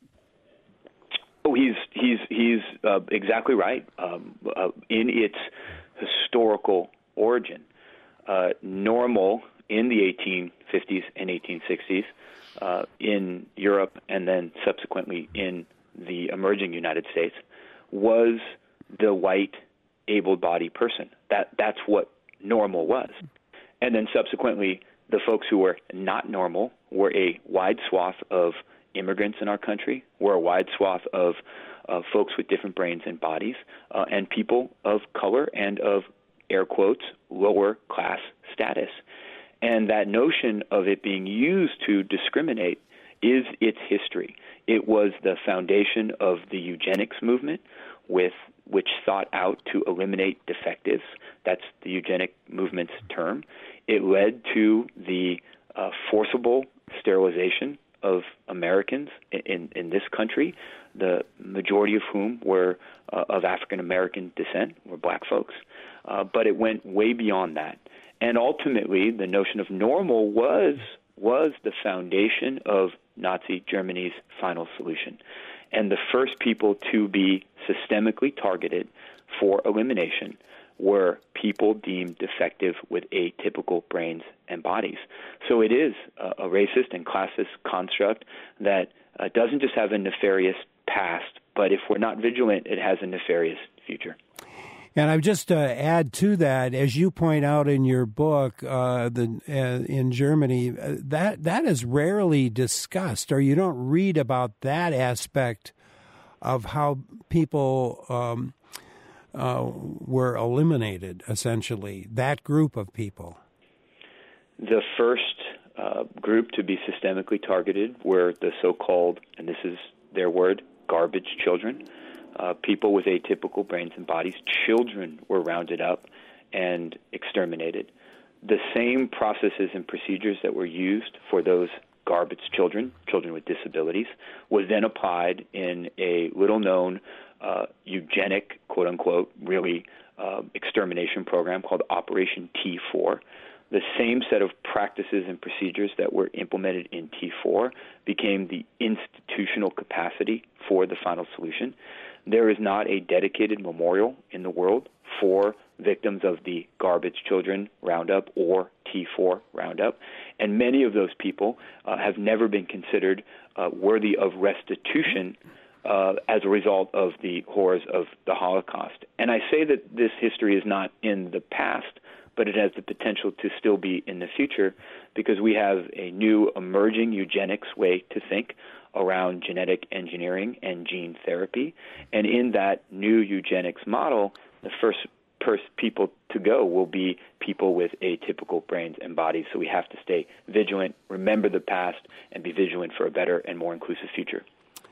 Oh, he's he's he's uh, exactly right. Um, uh, in its historical origin, uh, normal in the eighteen fifties and eighteen sixties uh, in Europe and then subsequently in the emerging United States was the white able-bodied person. That that's what normal was. And then subsequently, the folks who were not normal were a wide swath of immigrants in our country, were a wide swath of uh, folks with different brains and bodies, uh, and people of color and of, air quotes, lower class status. And that notion of it being used to discriminate is its history. It was the foundation of the eugenics movement, with which sought out to eliminate defectives. That's the eugenic movement's term. It led to the uh, forcible sterilization of Americans in, in, in this country, the majority of whom were uh, of African-American descent, were black folks. Uh, but it went way beyond that. And ultimately, the notion of normal was was the foundation of Nazi Germany's final solution. And the first people to be systemically targeted for elimination were people deemed defective with atypical brains and bodies. So it is a, a racist and classist construct that uh, doesn't just have a nefarious past, but if we're not vigilant, it has a nefarious future. And I would just uh, add to that, as you point out in your book, uh, the uh, in Germany, uh, that that is rarely discussed, or you don't read about that aspect of how people um, uh, were eliminated, essentially, that group of people. The first uh, group to be systemically targeted were the so-called, and this is their word, garbage children. Uh, people with atypical brains and bodies, children were rounded up and exterminated. The same processes and procedures that were used for those garbage children, children with disabilities, was then applied in a little-known uh, eugenic, quote-unquote, really uh, extermination program called Operation T four. the same set of practices and procedures that were implemented in T four became the institutional capacity for the final solution. There is not a dedicated memorial in the world for victims of the Garbage Children Roundup or T four Roundup, and many of those people uh, have never been considered uh, worthy of restitution uh, as a result of the horrors of the Holocaust. And I say that this history is not in the past, but it has the potential to still be in the future, because we have a new emerging eugenics way to think around genetic engineering and gene therapy. And in that new eugenics model, the first first people to go will be people with atypical brains and bodies. So we have to stay vigilant, remember the past, and be vigilant for a better and more inclusive future.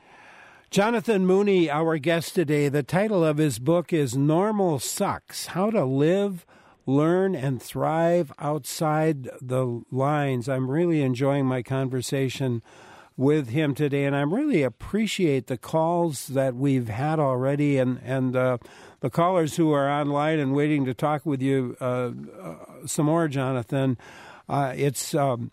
Jonathan Mooney, our guest today, the title of his book is Normal Sucks: How to Live, Learn, and Thrive Outside the Lines. I'm really enjoying my conversation with him today, and I really appreciate the calls that we've had already, and, and uh, the callers who are online and waiting to talk with you uh, uh, some more, Jonathan. Uh, it's um,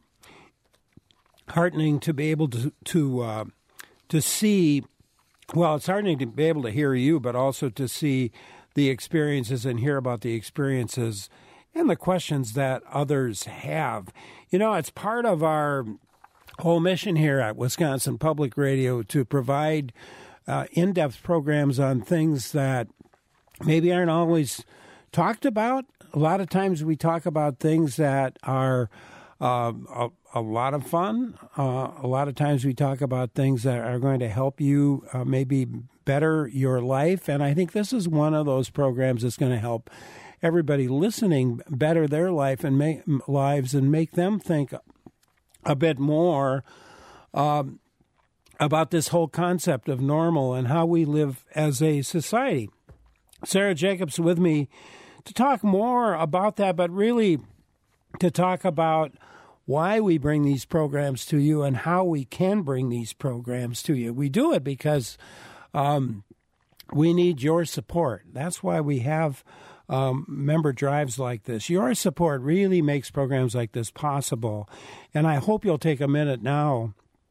heartening to be able to to, uh, to see, well, it's heartening to be able to hear you, but also to see the experiences and hear about the experiences and the questions that others have. You know, it's part of our whole mission here at Wisconsin Public Radio to provide uh, in-depth programs on things that maybe aren't always talked about. A lot of times we talk about things that are uh, a, a lot of fun. Uh, a lot of times we talk about things that are going to help you uh, maybe better your life. And I think this is one of those programs that's going to help everybody listening better their life and make lives and make them think a bit more um, about this whole concept of normal and how we live as a society. Sarah Jacobs with me to talk more about that, but really to talk about why we bring these programs to you and how we can bring these programs to you. We do it because um, we need your support. That's why we have Um, member drives like this. Your support really makes programs like this possible. And I hope you'll take a minute now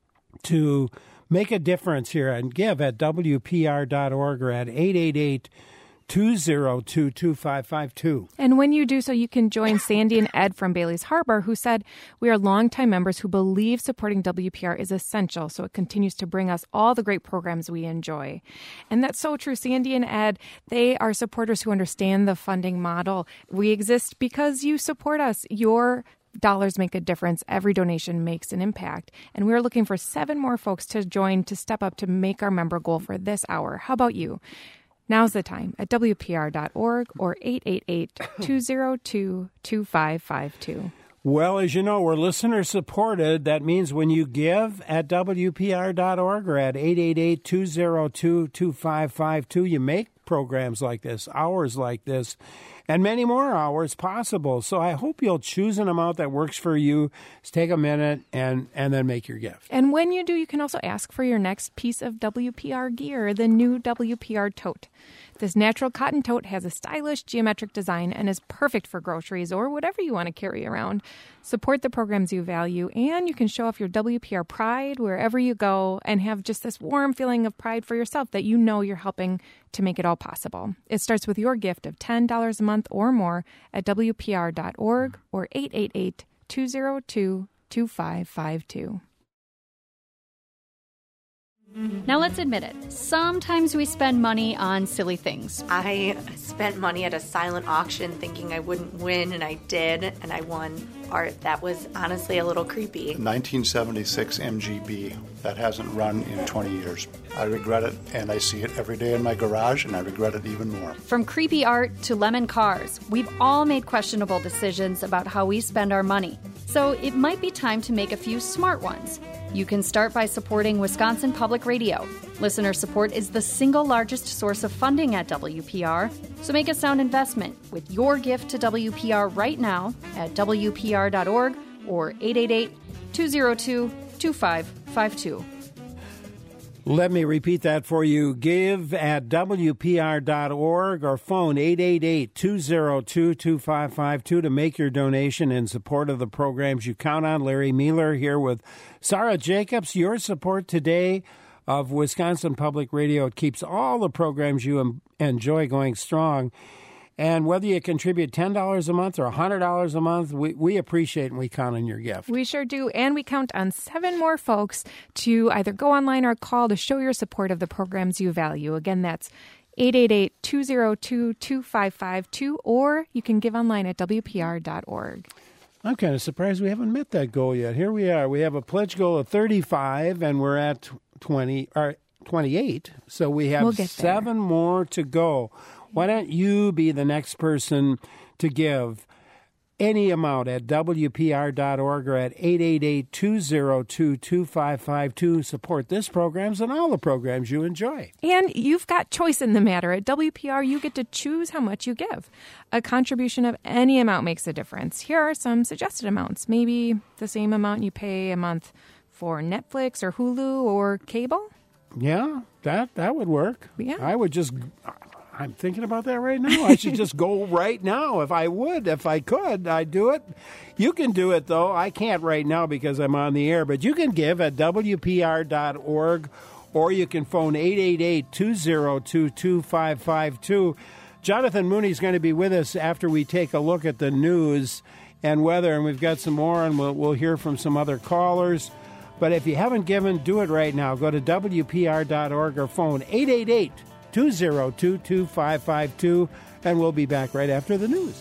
to make a difference here and give at W P R dot org or at eight eight eight, two oh two, two five five two. And when you do so, you can join Sandy and Ed from Bailey's Harbor, who said, "We are longtime members who believe supporting W P R is essential, so it continues to bring us all the great programs we enjoy." And that's so true. Sandy and Ed, they are supporters who understand the funding model. We exist because you support us. Your dollars make a difference. Every donation makes an impact. And we're looking for seven more folks to join to step up to make our member goal for this hour. How about you? Now's the time at W P R dot org or eight eight eight, two oh two, two five five two. Well, as you know, we're listener-supported. That means when you give at W P R dot org or at eight eight eight, two oh two, two five five two, you make programs like this, hours like this, and many more hours possible. So I hope you'll choose an amount that works for you. Just take a minute and, and then make your gift. And when you do, you can also ask for your next piece of W P R gear, the new W P R tote. This natural cotton tote has a stylish geometric design and is perfect for groceries or whatever you want to carry around. Support the programs you value, and you can show off your W P R pride wherever you go and have just this warm feeling of pride for yourself that you know you're helping to make it all possible. It starts with your gift of ten dollars a month or more at W P R dot org or eight eight eight, two oh two, two five five two. Now let's admit it, sometimes we spend money on silly things. I spent money at a silent auction thinking I wouldn't win, and I did, and I won art that was honestly a little creepy. nineteen seventy-six M G B that hasn't run in twenty years. I regret it, and I see it every day in my garage, and I regret it even more. From creepy art to lemon cars, we've all made questionable decisions about how we spend our money. So it might be time to make a few smart ones. You can start by supporting Wisconsin Public Radio. Listener support is the single largest source of funding at W P R, so make a sound investment with your gift to W P R right now at W P R dot org or eight eight eight, two oh two, two five five two. Let me repeat that for you. Give at W P R dot org or phone eight eight eight, two zero two, two five five two to make your donation in support of the programs you count on. Larry Mealer here with Sarah Jacobs. Your support today of Wisconsin Public Radio. It keeps all the programs you enjoy going strong. And whether you contribute ten dollars a month or one hundred dollars a month, we, we appreciate and we count on your gift. We sure do. And we count on seven more folks to either go online or call to show your support of the programs you value. Again, that's eight eight eight, two zero two, two five five two, or you can give online at W P R dot org. I'm kind of surprised we haven't met that goal yet. Here we are. We have a pledge goal of thirty-five, and we're at twenty or twenty-eight, so we have We'll get there. seven more to go. Why don't you be the next person to give any amount at W P R dot org or at eight eight eight, two zero two, two five five two. Support this programs and all the programs you enjoy. And you've got choice in the matter. At W P R, you get to choose how much you give. A contribution of any amount makes a difference. Here are some suggested amounts. Maybe the same amount you pay a month for Netflix or Hulu or cable. Yeah, that, that would work. Yeah. I would just... I'm thinking about that right now. I should just go right now. If I would, if I could, I'd do it. You can do it, though. I can't right now because I'm on the air, but you can give at W P R dot org or you can phone eight eight eight, two zero two, two five five two. Jonathan Mooney is going to be with us after we take a look at the news and weather, and we've got some more, and we'll, we'll hear from some other callers. But if you haven't given, do it right now. Go to W P R dot org or phone eight eight eight, two zero two, two five five two, and we'll be back right after the news.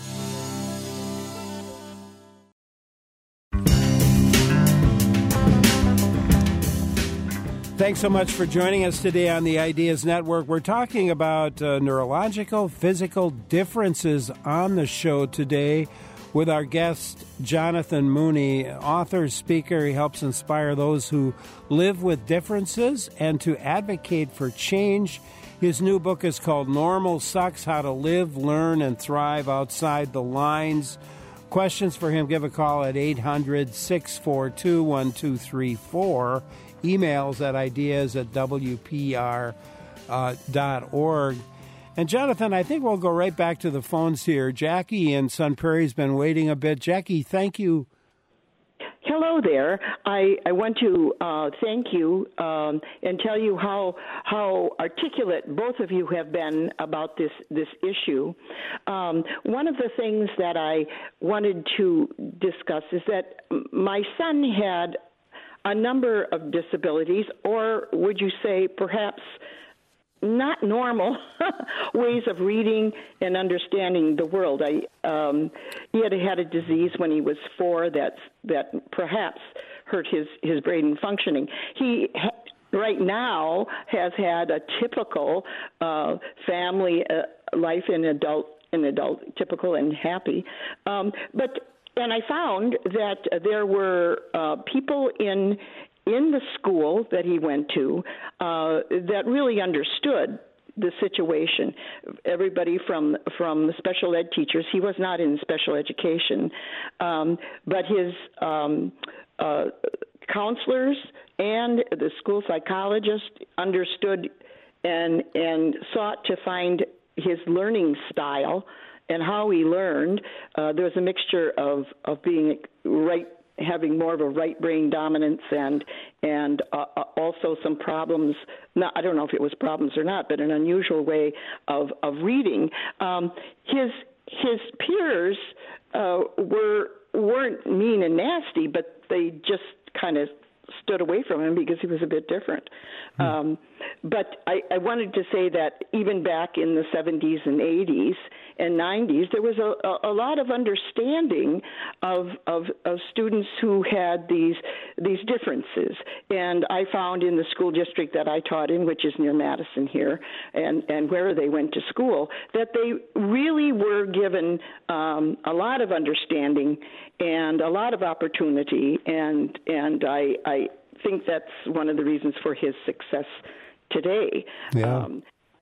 Thanks so much for joining us today on the Ideas Network. We're talking about uh, neurological, physical differences on the show today with our guest, Jonathan Mooney, author, speaker. He helps inspire those who live with differences and to advocate for change. His new book is called Normal Sucks, How to Live, Learn, and Thrive Outside the Lines. Questions for him, give a call at eight hundred, six four two, one two three four. Emails at ideas at W P R dot org. And Jonathan, I think we'll go right back to the phones here. Jackie in Sun Prairie has been waiting a bit. Jackie, thank you. Hello there. I, I want to uh, thank you um, and tell you how how articulate both of you have been about this this issue. Um, one of the things that I wanted to discuss is that my son had a number of disabilities, or would you say perhaps not normal ways of reading and understanding the world. I um, he had had a disease when he was four that that perhaps hurt his his brain functioning. He ha- right now has had a typical uh, family uh, life in adult in adult typical and happy, um, but and I found that there were uh, people in. in the school that he went to uh, that really understood the situation. Everybody from from special ed teachers, he was not in special education, um, but his um, uh, counselors and the school psychologist understood and and sought to find his learning style and how he learned. Uh, there was a mixture of, of being right having more of a right brain dominance and and uh, also some problems. Not, I don't know if it was problems or not, but an unusual way of of reading. Um, his his peers uh, were weren't mean and nasty, but they just kind of stood away from him because he was a bit different. Hmm. Um, but I, I wanted to say that even back in the seventies and eighties and nineties, there was a, a lot of understanding of, of of students who had these these differences. And I found in the school district that I taught in, which is near Madison here, and, and where they went to school, that they really were given um, a lot of understanding and a lot of opportunity. And and I, I think that's one of the reasons for his success today. Yeah. Um,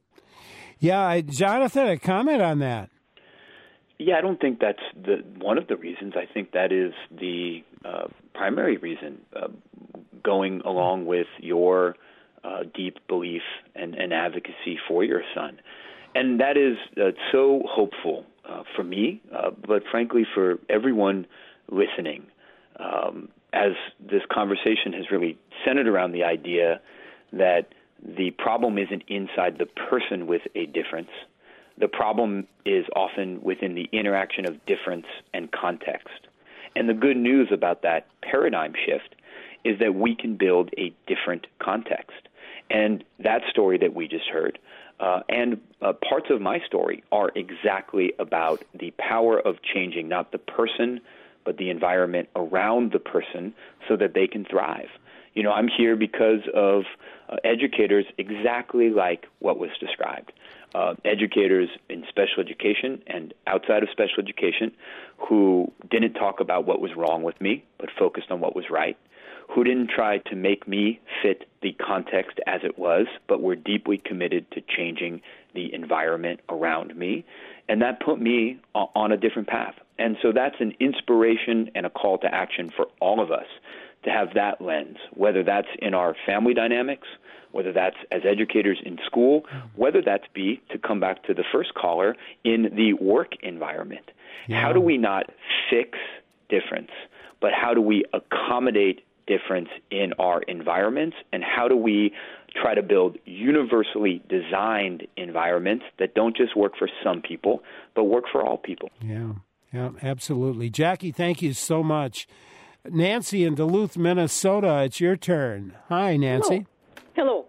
yeah, I, Jonathan, a comment on that. Yeah, I don't think that's the one of the reasons. I think that is the uh, primary reason, uh, going along with your uh, deep belief and, and advocacy for your son. And that is uh, so hopeful uh, for me, uh, but frankly for everyone listening, um, as this conversation has really centered around the idea that the problem isn't inside the person with a difference. The problem is often within the interaction of difference and context. And the good news about that paradigm shift is that we can build a different context. And that story that we just heard, uh, and uh, parts of my story, are exactly about the power of changing not the person, but the environment around the person so that they can thrive. You know, I'm here because of uh, educators exactly like what was described. Uh, educators in special education and outside of special education who didn't talk about what was wrong with me, but focused on what was right, who didn't try to make me fit the context as it was, but were deeply committed to changing the environment around me. And that put me on a different path. And so that's an inspiration and a call to action for all of us to have that lens, whether that's in our family dynamics, whether that's as educators in school, whether that's be, to come back to the first caller, in the work environment. Yeah. How do we not fix difference, but how do we accommodate difference in our environments, and how do we try to build universally designed environments that don't just work for some people, but work for all people? Yeah, yeah, absolutely. Jackie, thank you so much. Nancy in Duluth, Minnesota, it's your turn. Hi, Nancy. Hello. Hello.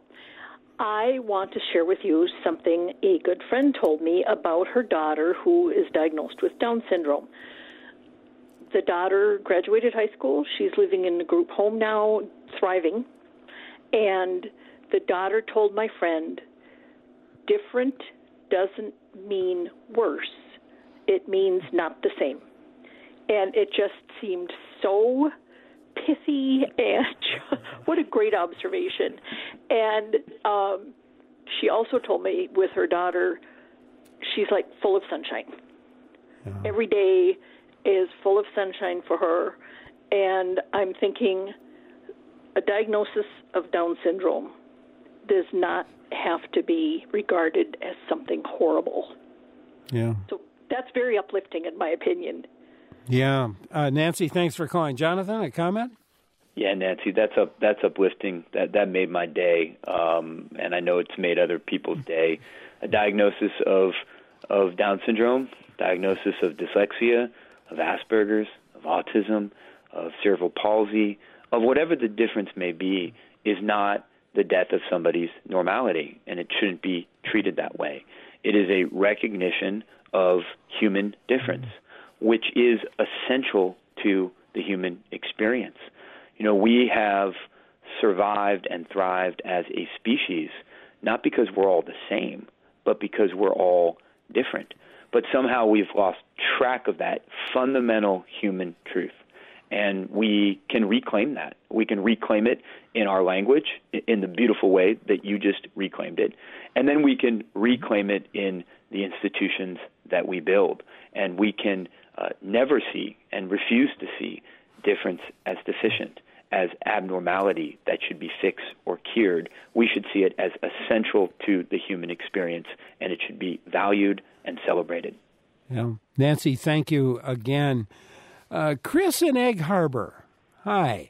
I want to share with you something a good friend told me about her daughter who is diagnosed with Down syndrome. The daughter graduated high school. She's living in a group home now, thriving. And the daughter told my friend, different doesn't mean worse. It means not the same. And it just seemed so pithy, and what a great observation. And um, she also told me with her daughter, she's like full of sunshine. Uh-huh. Every day is full of sunshine for her. And I'm thinking a diagnosis of Down syndrome does not have to be regarded as something horrible. Yeah. So that's very uplifting in my opinion. Yeah. Uh, Nancy, thanks for calling. Jonathan, a comment? Yeah, Nancy, that's up, that's uplifting. That that made my day, um, and I know it's made other people's day. A diagnosis of of Down syndrome, diagnosis of dyslexia, of Asperger's, of autism, of cerebral palsy, of whatever the difference may be, is not the death of somebody's normality, and it shouldn't be treated that way. It is a recognition of human difference, which is essential to the human experience. You know, we have survived and thrived as a species, not because we're all the same, but because we're all different. But somehow we've lost track of that fundamental human truth. And we can reclaim that. We can reclaim it in our language in the beautiful way that you just reclaimed it. And then we can reclaim it in the institutions that we build. And we can uh, never see and refuse to see difference as deficient, as abnormality that should be fixed or cured. We should see it as essential to the human experience, and it should be valued and celebrated. Yeah. Nancy, thank you again. Uh, Chris in Egg Harbor. Hi.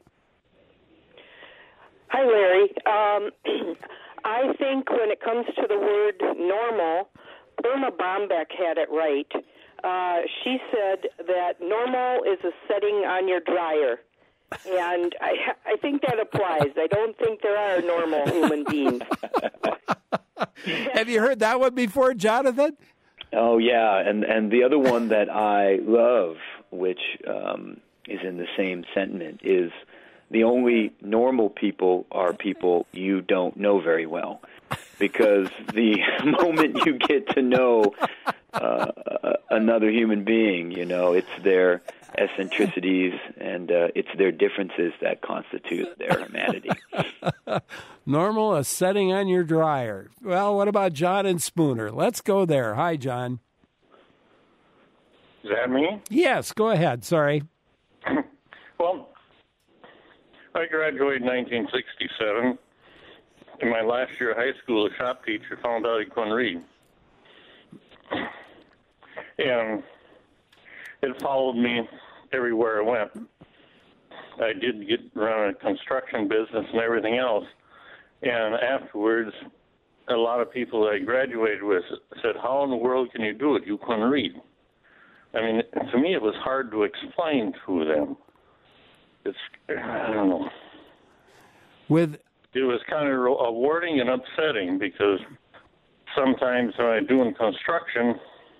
Hi, Larry. Um, I think when it comes to the word normal, Irma Bombeck had it right. Uh, she said that normal is a setting on your dryer. And I, I think that applies. I don't think there are normal human beings. Have you heard that one before, Jonathan? Oh, yeah. And, and the other one that I love, which um, is in the same sentiment, is the only normal people are people you don't know very well. Because the moment you get to know uh, another human being, you know, it's their eccentricities and uh, it's their differences that constitute their humanity. Normal, a setting on your dryer. Well, what about John and Spooner? Let's go there. Hi, John. Is that me? Yes, go ahead. Sorry. Well, I graduated in nineteen sixty-seven, in my last year of high school, a shop teacher found out he couldn't read. And it followed me everywhere I went. I did get run a construction business and everything else. And afterwards, a lot of people that I graduated with said, how in the world can you do it? You couldn't read. I mean, to me, it was hard to explain to them. It's, I don't know. With It was kind of rewarding and upsetting because sometimes when I'm doing construction,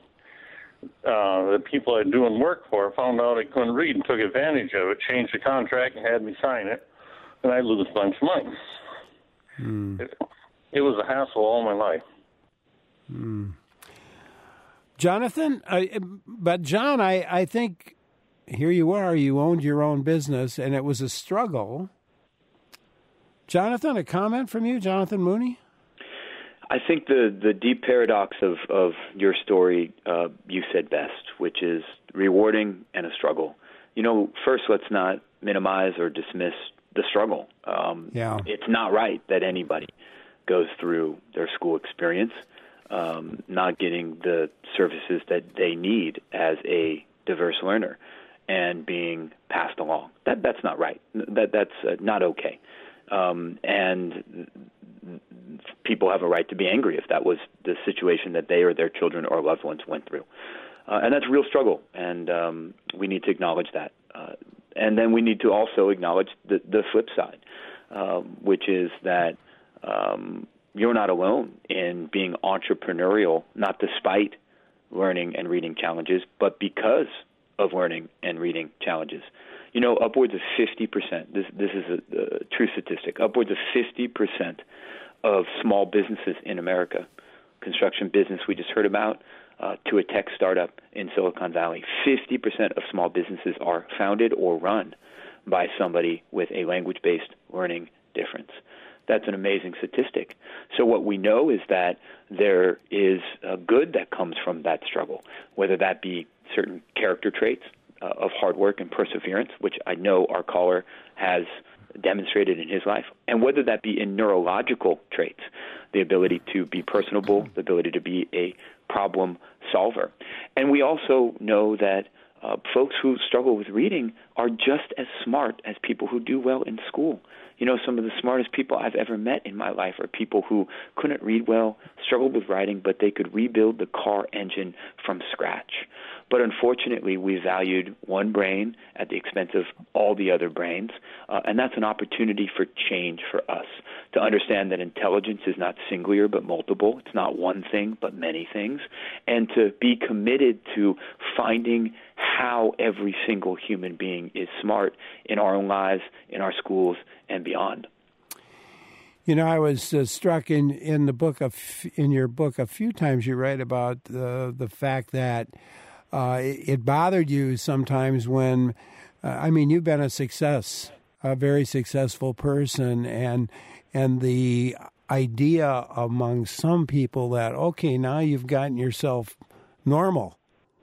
uh, the people I'm doing work for found out I couldn't read and took advantage of it, changed the contract and had me sign it, and I lose a bunch of money. Hmm. It, it was a hassle all my life. Hmm. Jonathan, I, but John, I, I think here you are, you owned your own business, and it was a struggle. Jonathan, a comment from you, Jonathan Mooney? I think the, the deep paradox of, of your story, uh, you said best, which is rewarding and a struggle. You know, first, let's not minimize or dismiss the struggle. Um, yeah. It's not right that anybody goes through their school experience um, not getting the services that they need as a diverse learner and being passed along. That That's not right. That That's uh, not okay. Um, and people have a right to be angry if that was the situation that they or their children or loved ones went through. Uh, and that's a real struggle, and um, we need to acknowledge that. Uh, and then we need to also acknowledge the, the flip side, uh, which is that um, you're not alone in being entrepreneurial, not despite learning and reading challenges, but because of learning and reading challenges. You know, upwards of fifty percent, this, this is a, a true statistic, upwards of fifty percent of small businesses in America, construction business we just heard about, uh, to a tech startup in Silicon Valley, fifty percent of small businesses are founded or run by somebody with a language-based learning difference. That's an amazing statistic. So what we know is that there is a good that comes from that struggle, whether that be certain character traits uh, of hard work and perseverance, which I know our caller has demonstrated in his life, and whether that be in neurological traits, the ability to be personable, the ability to be a problem solver. And we also know that uh, folks who struggle with reading are just as smart as people who do well in school. You know, some of the smartest people I've ever met in my life are people who couldn't read well, struggled with writing, but they could rebuild the car engine from scratch. But unfortunately, we valued one brain at the expense of all the other brains, uh, and that's an opportunity for change for us, to understand that intelligence is not singular but multiple. It's not one thing but many things, and to be committed to finding how every single human being is smart in our own lives, in our schools, and beyond. You know, I was uh, struck in, in the book of in your book a few times. You write about uh, the fact that uh, it, it bothered you sometimes when, uh, I mean, you've been a success, a very successful person, and and the idea among some people that okay, now you've gotten yourself normal.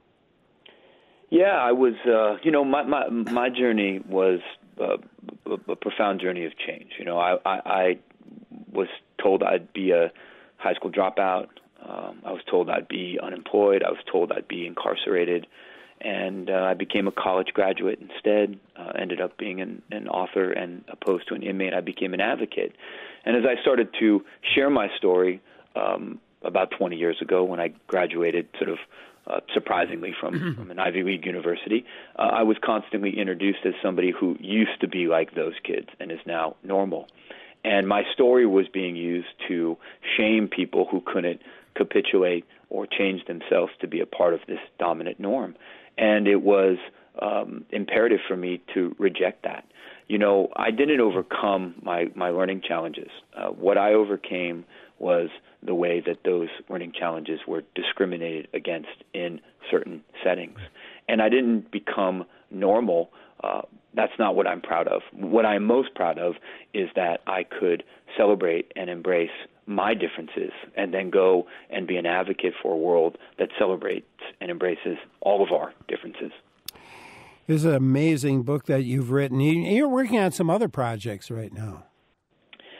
Yeah, I was. Uh, you know, my my my journey was uh, a, a profound journey of change. You know, I, I, I was told I'd be a high school dropout. Um, I was told I'd be unemployed. I was told I'd be incarcerated, and uh, I became a college graduate instead. Uh, ended up being an, an author, and opposed to an inmate, I became an advocate. And as I started to share my story um, about twenty years ago, when I graduated, sort of. Uh, surprisingly, from, from an Ivy League university, uh, I was constantly introduced as somebody who used to be like those kids and is now normal. And my story was being used to shame people who couldn't capitulate or change themselves to be a part of this dominant norm. And it was um, imperative for me to reject that. You know, I didn't overcome my, my learning challenges. Uh, what I overcame was the way that those learning challenges were discriminated against in certain settings. And I didn't become normal. Uh, that's not what I'm proud of. What I'm most proud of is that I could celebrate and embrace my differences and then go and be an advocate for a world that celebrates and embraces all of our differences. This is an amazing book that you've written. You're working on some other projects right now.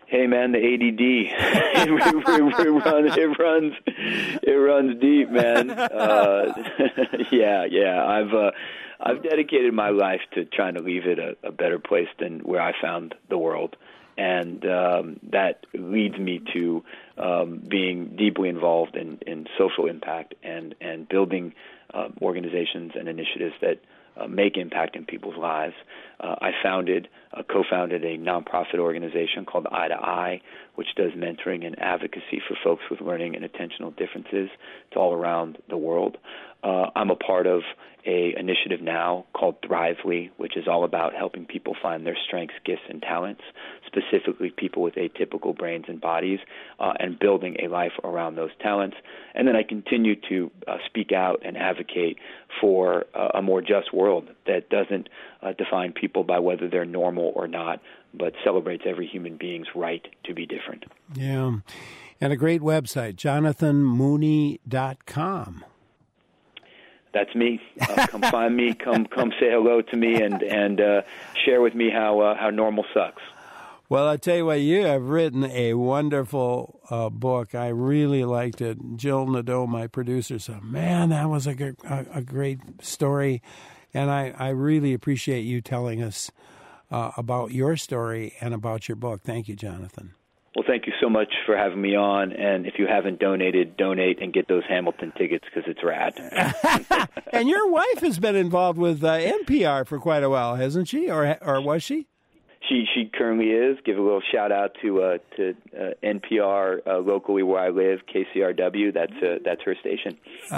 Hey man, the A D D it, it, it, runs, it runs it runs deep, man. Uh, yeah, yeah. I've uh, I've dedicated my life to trying to leave it a, a better place than where I found the world, and um, that leads me to um, being deeply involved in, in social impact and and building uh, organizations and initiatives that uh, make impact in people's lives. Uh, I founded, uh, co-founded a nonprofit organization called Eye to Eye, which does mentoring and advocacy for folks with learning and attentional differences. It's all around the world. Uh, I'm a part of a initiative now called Thrively, which is all about helping people find their strengths, gifts, and talents, specifically people with atypical brains and bodies, uh, and building a life around those talents. And then I continue to uh, speak out and advocate for uh, a more just world that doesn't uh, define people by whether they're normal or not, but celebrates every human being's right to be different. Yeah. And a great website, jonathan mooney dot com. That's me. Uh, come find me. Come come say hello to me and and uh, share with me how uh, how normal sucks. Well, I tell you what, you have written a wonderful uh, book. I really liked it. Jill Nadeau, my producer, said, "Man, that was a good, a, a great story," and I, I really appreciate you telling us uh, about your story and about your book. Thank you, Jonathan. Well, thank you so much for having me on. And if you haven't donated, donate and get those Hamilton tickets because it's rad. And your wife has been involved with uh, N P R for quite a while, hasn't she? Or or was she? She she currently is. Give a little shout out to uh, to uh, N P R uh, locally where I live, K C R W. That's uh, that's her station.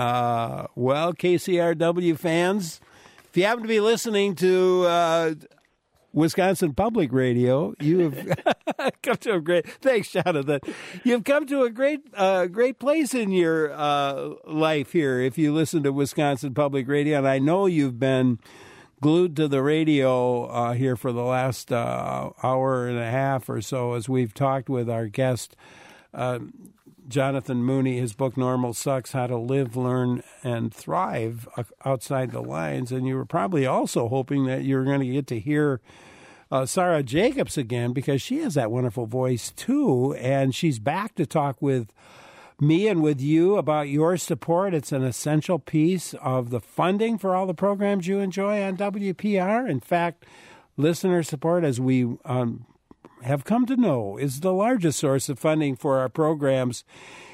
Uh, well, K C R W fans, if you happen to be listening to Uh, Wisconsin Public Radio, you have come to a great. Thanks, Jonathan. You've come to a great, uh, great place in your uh, life here. If you listen to Wisconsin Public Radio, and I know you've been glued to the radio uh, here for the last uh, hour and a half or so, as we've talked with our guest, uh, Jonathan Mooney. His book "Normal Sucks: How to Live, Learn, and Thrive Outside the Lines." And you were probably also hoping that you were going to get to hear Uh, Sarah Jacobs again, because she has that wonderful voice too, and she's back to talk with me and with you about your support. It's an essential piece of the funding for all the programs you enjoy on W P R. In fact, listener support, as we um, have come to know, is the largest source of funding for our programs.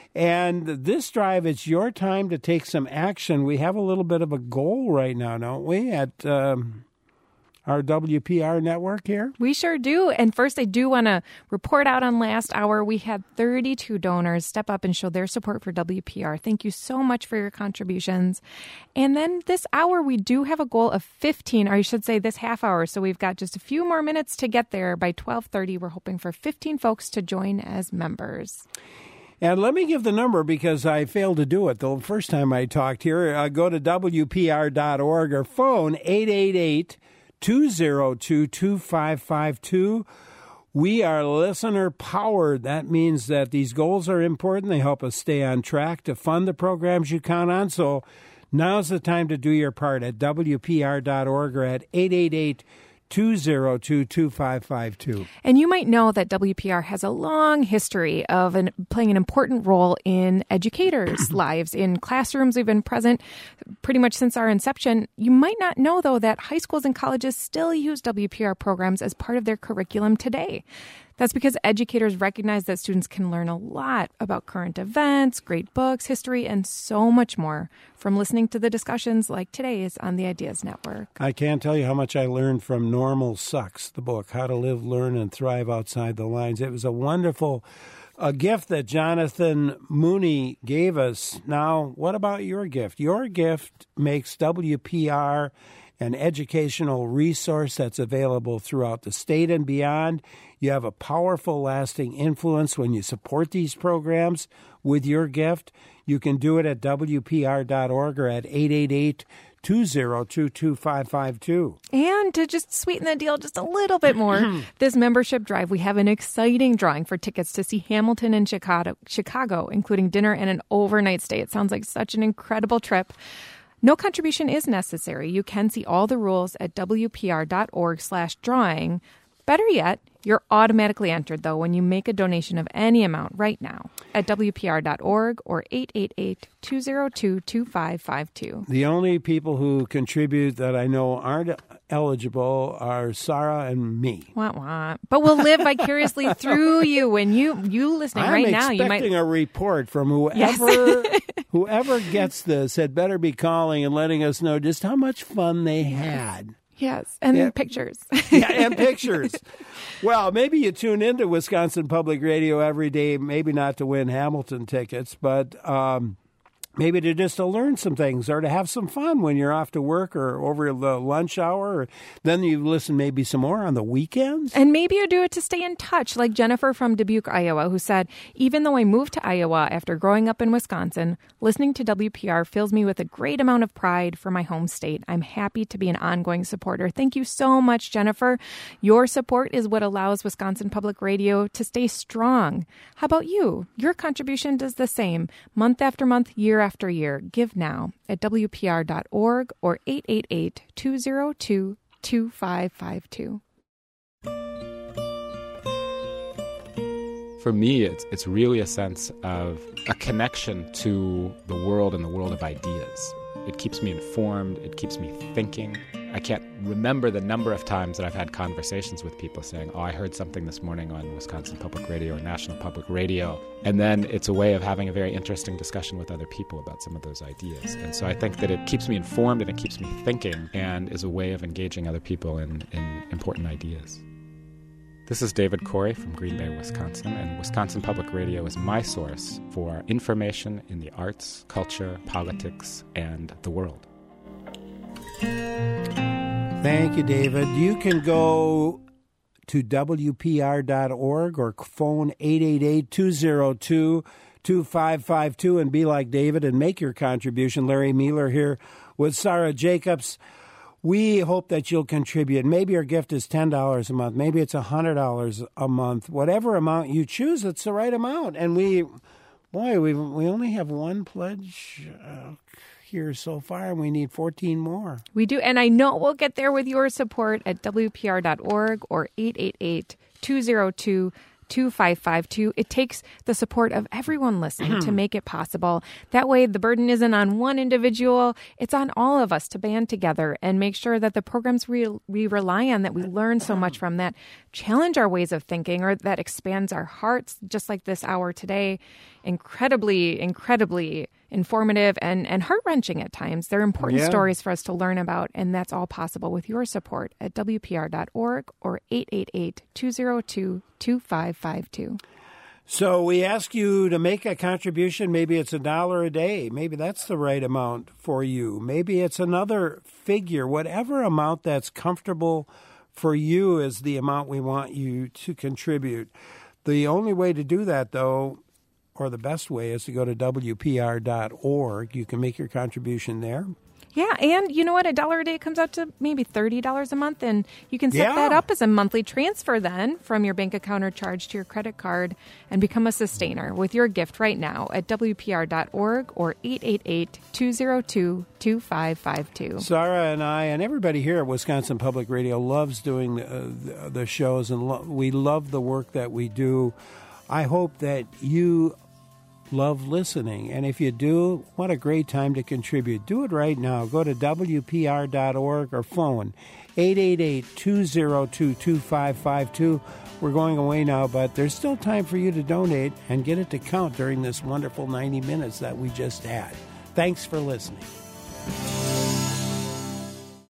And this drive, it's your time to take some action. We have a little bit of a goal right now, don't we, at Um, our W P R network here? We sure do. And first, I do want to report out on last hour. We had thirty-two donors step up and show their support for W P R. Thank you so much for your contributions. And then this hour, we do have a goal of fifteen, or I should say this half hour. So we've got just a few more minutes to get there. By twelve thirty, we're hoping for fifteen folks to join as members. And let me give the number because I failed to do it the first time I talked here. Uh, go to W P R dot org or phone eight eight eight, two oh two, two five five two. We are listener powered. That means that these goals are important. They help us stay on track to fund the programs you count on. So now's the time to do your part at W P R dot org or at eight eight eight, two oh two, two five five two. And you might know that W P R has a long history of an, playing an important role in educators' lives. In classrooms, we've been present pretty much since our inception. You might not know, though, that high schools and colleges still use W P R programs as part of their curriculum today. That's because educators recognize that students can learn a lot about current events, great books, history, and so much more from listening to the discussions like today's on the Ideas Network. I can't tell you how much I learned from Normal Sucks, the book, How to Live, Learn, and Thrive Outside the Lines. It was a wonderful a gift that Jonathan Mooney gave us. Now, what about your gift? Your gift makes W P R an educational resource that's available throughout the state and beyond. You have a powerful, lasting influence when you support these programs with your gift. You can do it at W P R dot org or at eight eight eight, two oh two, two five five two. And to just sweeten the deal just a little bit more, this membership drive, we have an exciting drawing for tickets to see Hamilton and Chicago, Chicago, including dinner and an overnight stay. It sounds like such an incredible trip. No contribution is necessary. You can see all the rules at W P R dot org slash drawing. Better yet, you're automatically entered, though, when you make a donation of any amount right now at W P R dot org or eight eight eight, two zero two, two five five two. The only people who contribute that I know aren't eligible are Sarah and me. Wah, wah. But we'll live vicariously through you. When you you listening I'm right now, you might... I'm expecting a report from whoever Yes. whoever gets this had better be calling and letting us know just how much fun they had. Yes, and Yeah. pictures. Yeah, and pictures. Well, maybe you tune into Wisconsin Public Radio every day, maybe not to win Hamilton tickets, but um, maybe to just to learn some things or to have some fun when you're off to work or over the lunch hour. Or then you listen maybe some more on the weekends. And maybe you do it to stay in touch, like Jennifer from Dubuque, Iowa, who said, even though I moved to Iowa after growing up in Wisconsin, listening to W P R fills me with a great amount of pride for my home state. I'm happy to be an ongoing supporter. Thank you so much, Jennifer. Your support is what allows Wisconsin Public Radio to stay strong. How about you? Your contribution does the same, month after month, year after year. Give now at W P R dot org or eight eight eight, two zero two, two five five two. For me, it's it's really a sense of a connection to the world and the world of ideas. It keeps me informed. It keeps me thinking. I can't remember the number of times that I've had conversations with people saying, oh, I heard something this morning on Wisconsin Public Radio or National Public Radio. And then it's a way of having a very interesting discussion with other people about some of those ideas. And so I think that it keeps me informed and it keeps me thinking and is a way of engaging other people in, in important ideas. This is David Corey from Green Bay, Wisconsin, and Wisconsin Public Radio is my source for information in the arts, culture, politics, and the world. Thank you, David. You can go to W P R dot org or phone eight eight eight, two zero two, two five five two and be like David and make your contribution. Larry Mueller here with Sarah Jacobs. We hope that you'll contribute. Maybe your gift is ten dollars a month. Maybe it's one hundred dollars a month. Whatever amount you choose, it's the right amount. And we, boy, we we only have one pledge uh, here so far, and we need fourteen more. We do, and I know we'll get there with your support at W P R dot org or eight eight eight, two zero two, two five five two. It takes the support of everyone listening to make it possible. That way, the burden isn't on one individual. It's on all of us to band together and make sure that the programs we, we rely on, that we learn so much from, that challenge our ways of thinking or that expands our hearts, just like this hour today. Incredibly, incredibly informative and, and heart-wrenching at times. They're important Yeah. stories for us to learn about, and that's all possible with your support at W P R dot org or eight eight eight, two zero two, two five five two. So we ask you to make a contribution. Maybe it's a dollar a day. Maybe that's the right amount for you. Maybe it's another figure. Whatever amount that's comfortable for you is the amount we want you to contribute. The only way to do that, though, or the best way, is to go to W P R dot org. You can make your contribution there. Yeah, and you know what? A dollar a day comes out to maybe thirty dollars a month, and you can set Yeah. that up as a monthly transfer then from your bank account or charge to your credit card and become a sustainer with your gift right now at W P R dot org or eight eight eight, two zero two, two five five two. Sarah and I and everybody here at Wisconsin Public Radio loves doing the, uh, the, the shows, and lo- we love the work that we do. I hope that you love listening, and if you do, what a great time to contribute. Do it right now. Go to W P R dot org or phone eight eight eight, two zero two, two five five two. We're going away now, but there's still time for you to donate and get it to count during this wonderful ninety minutes that we just had. Thanks for listening.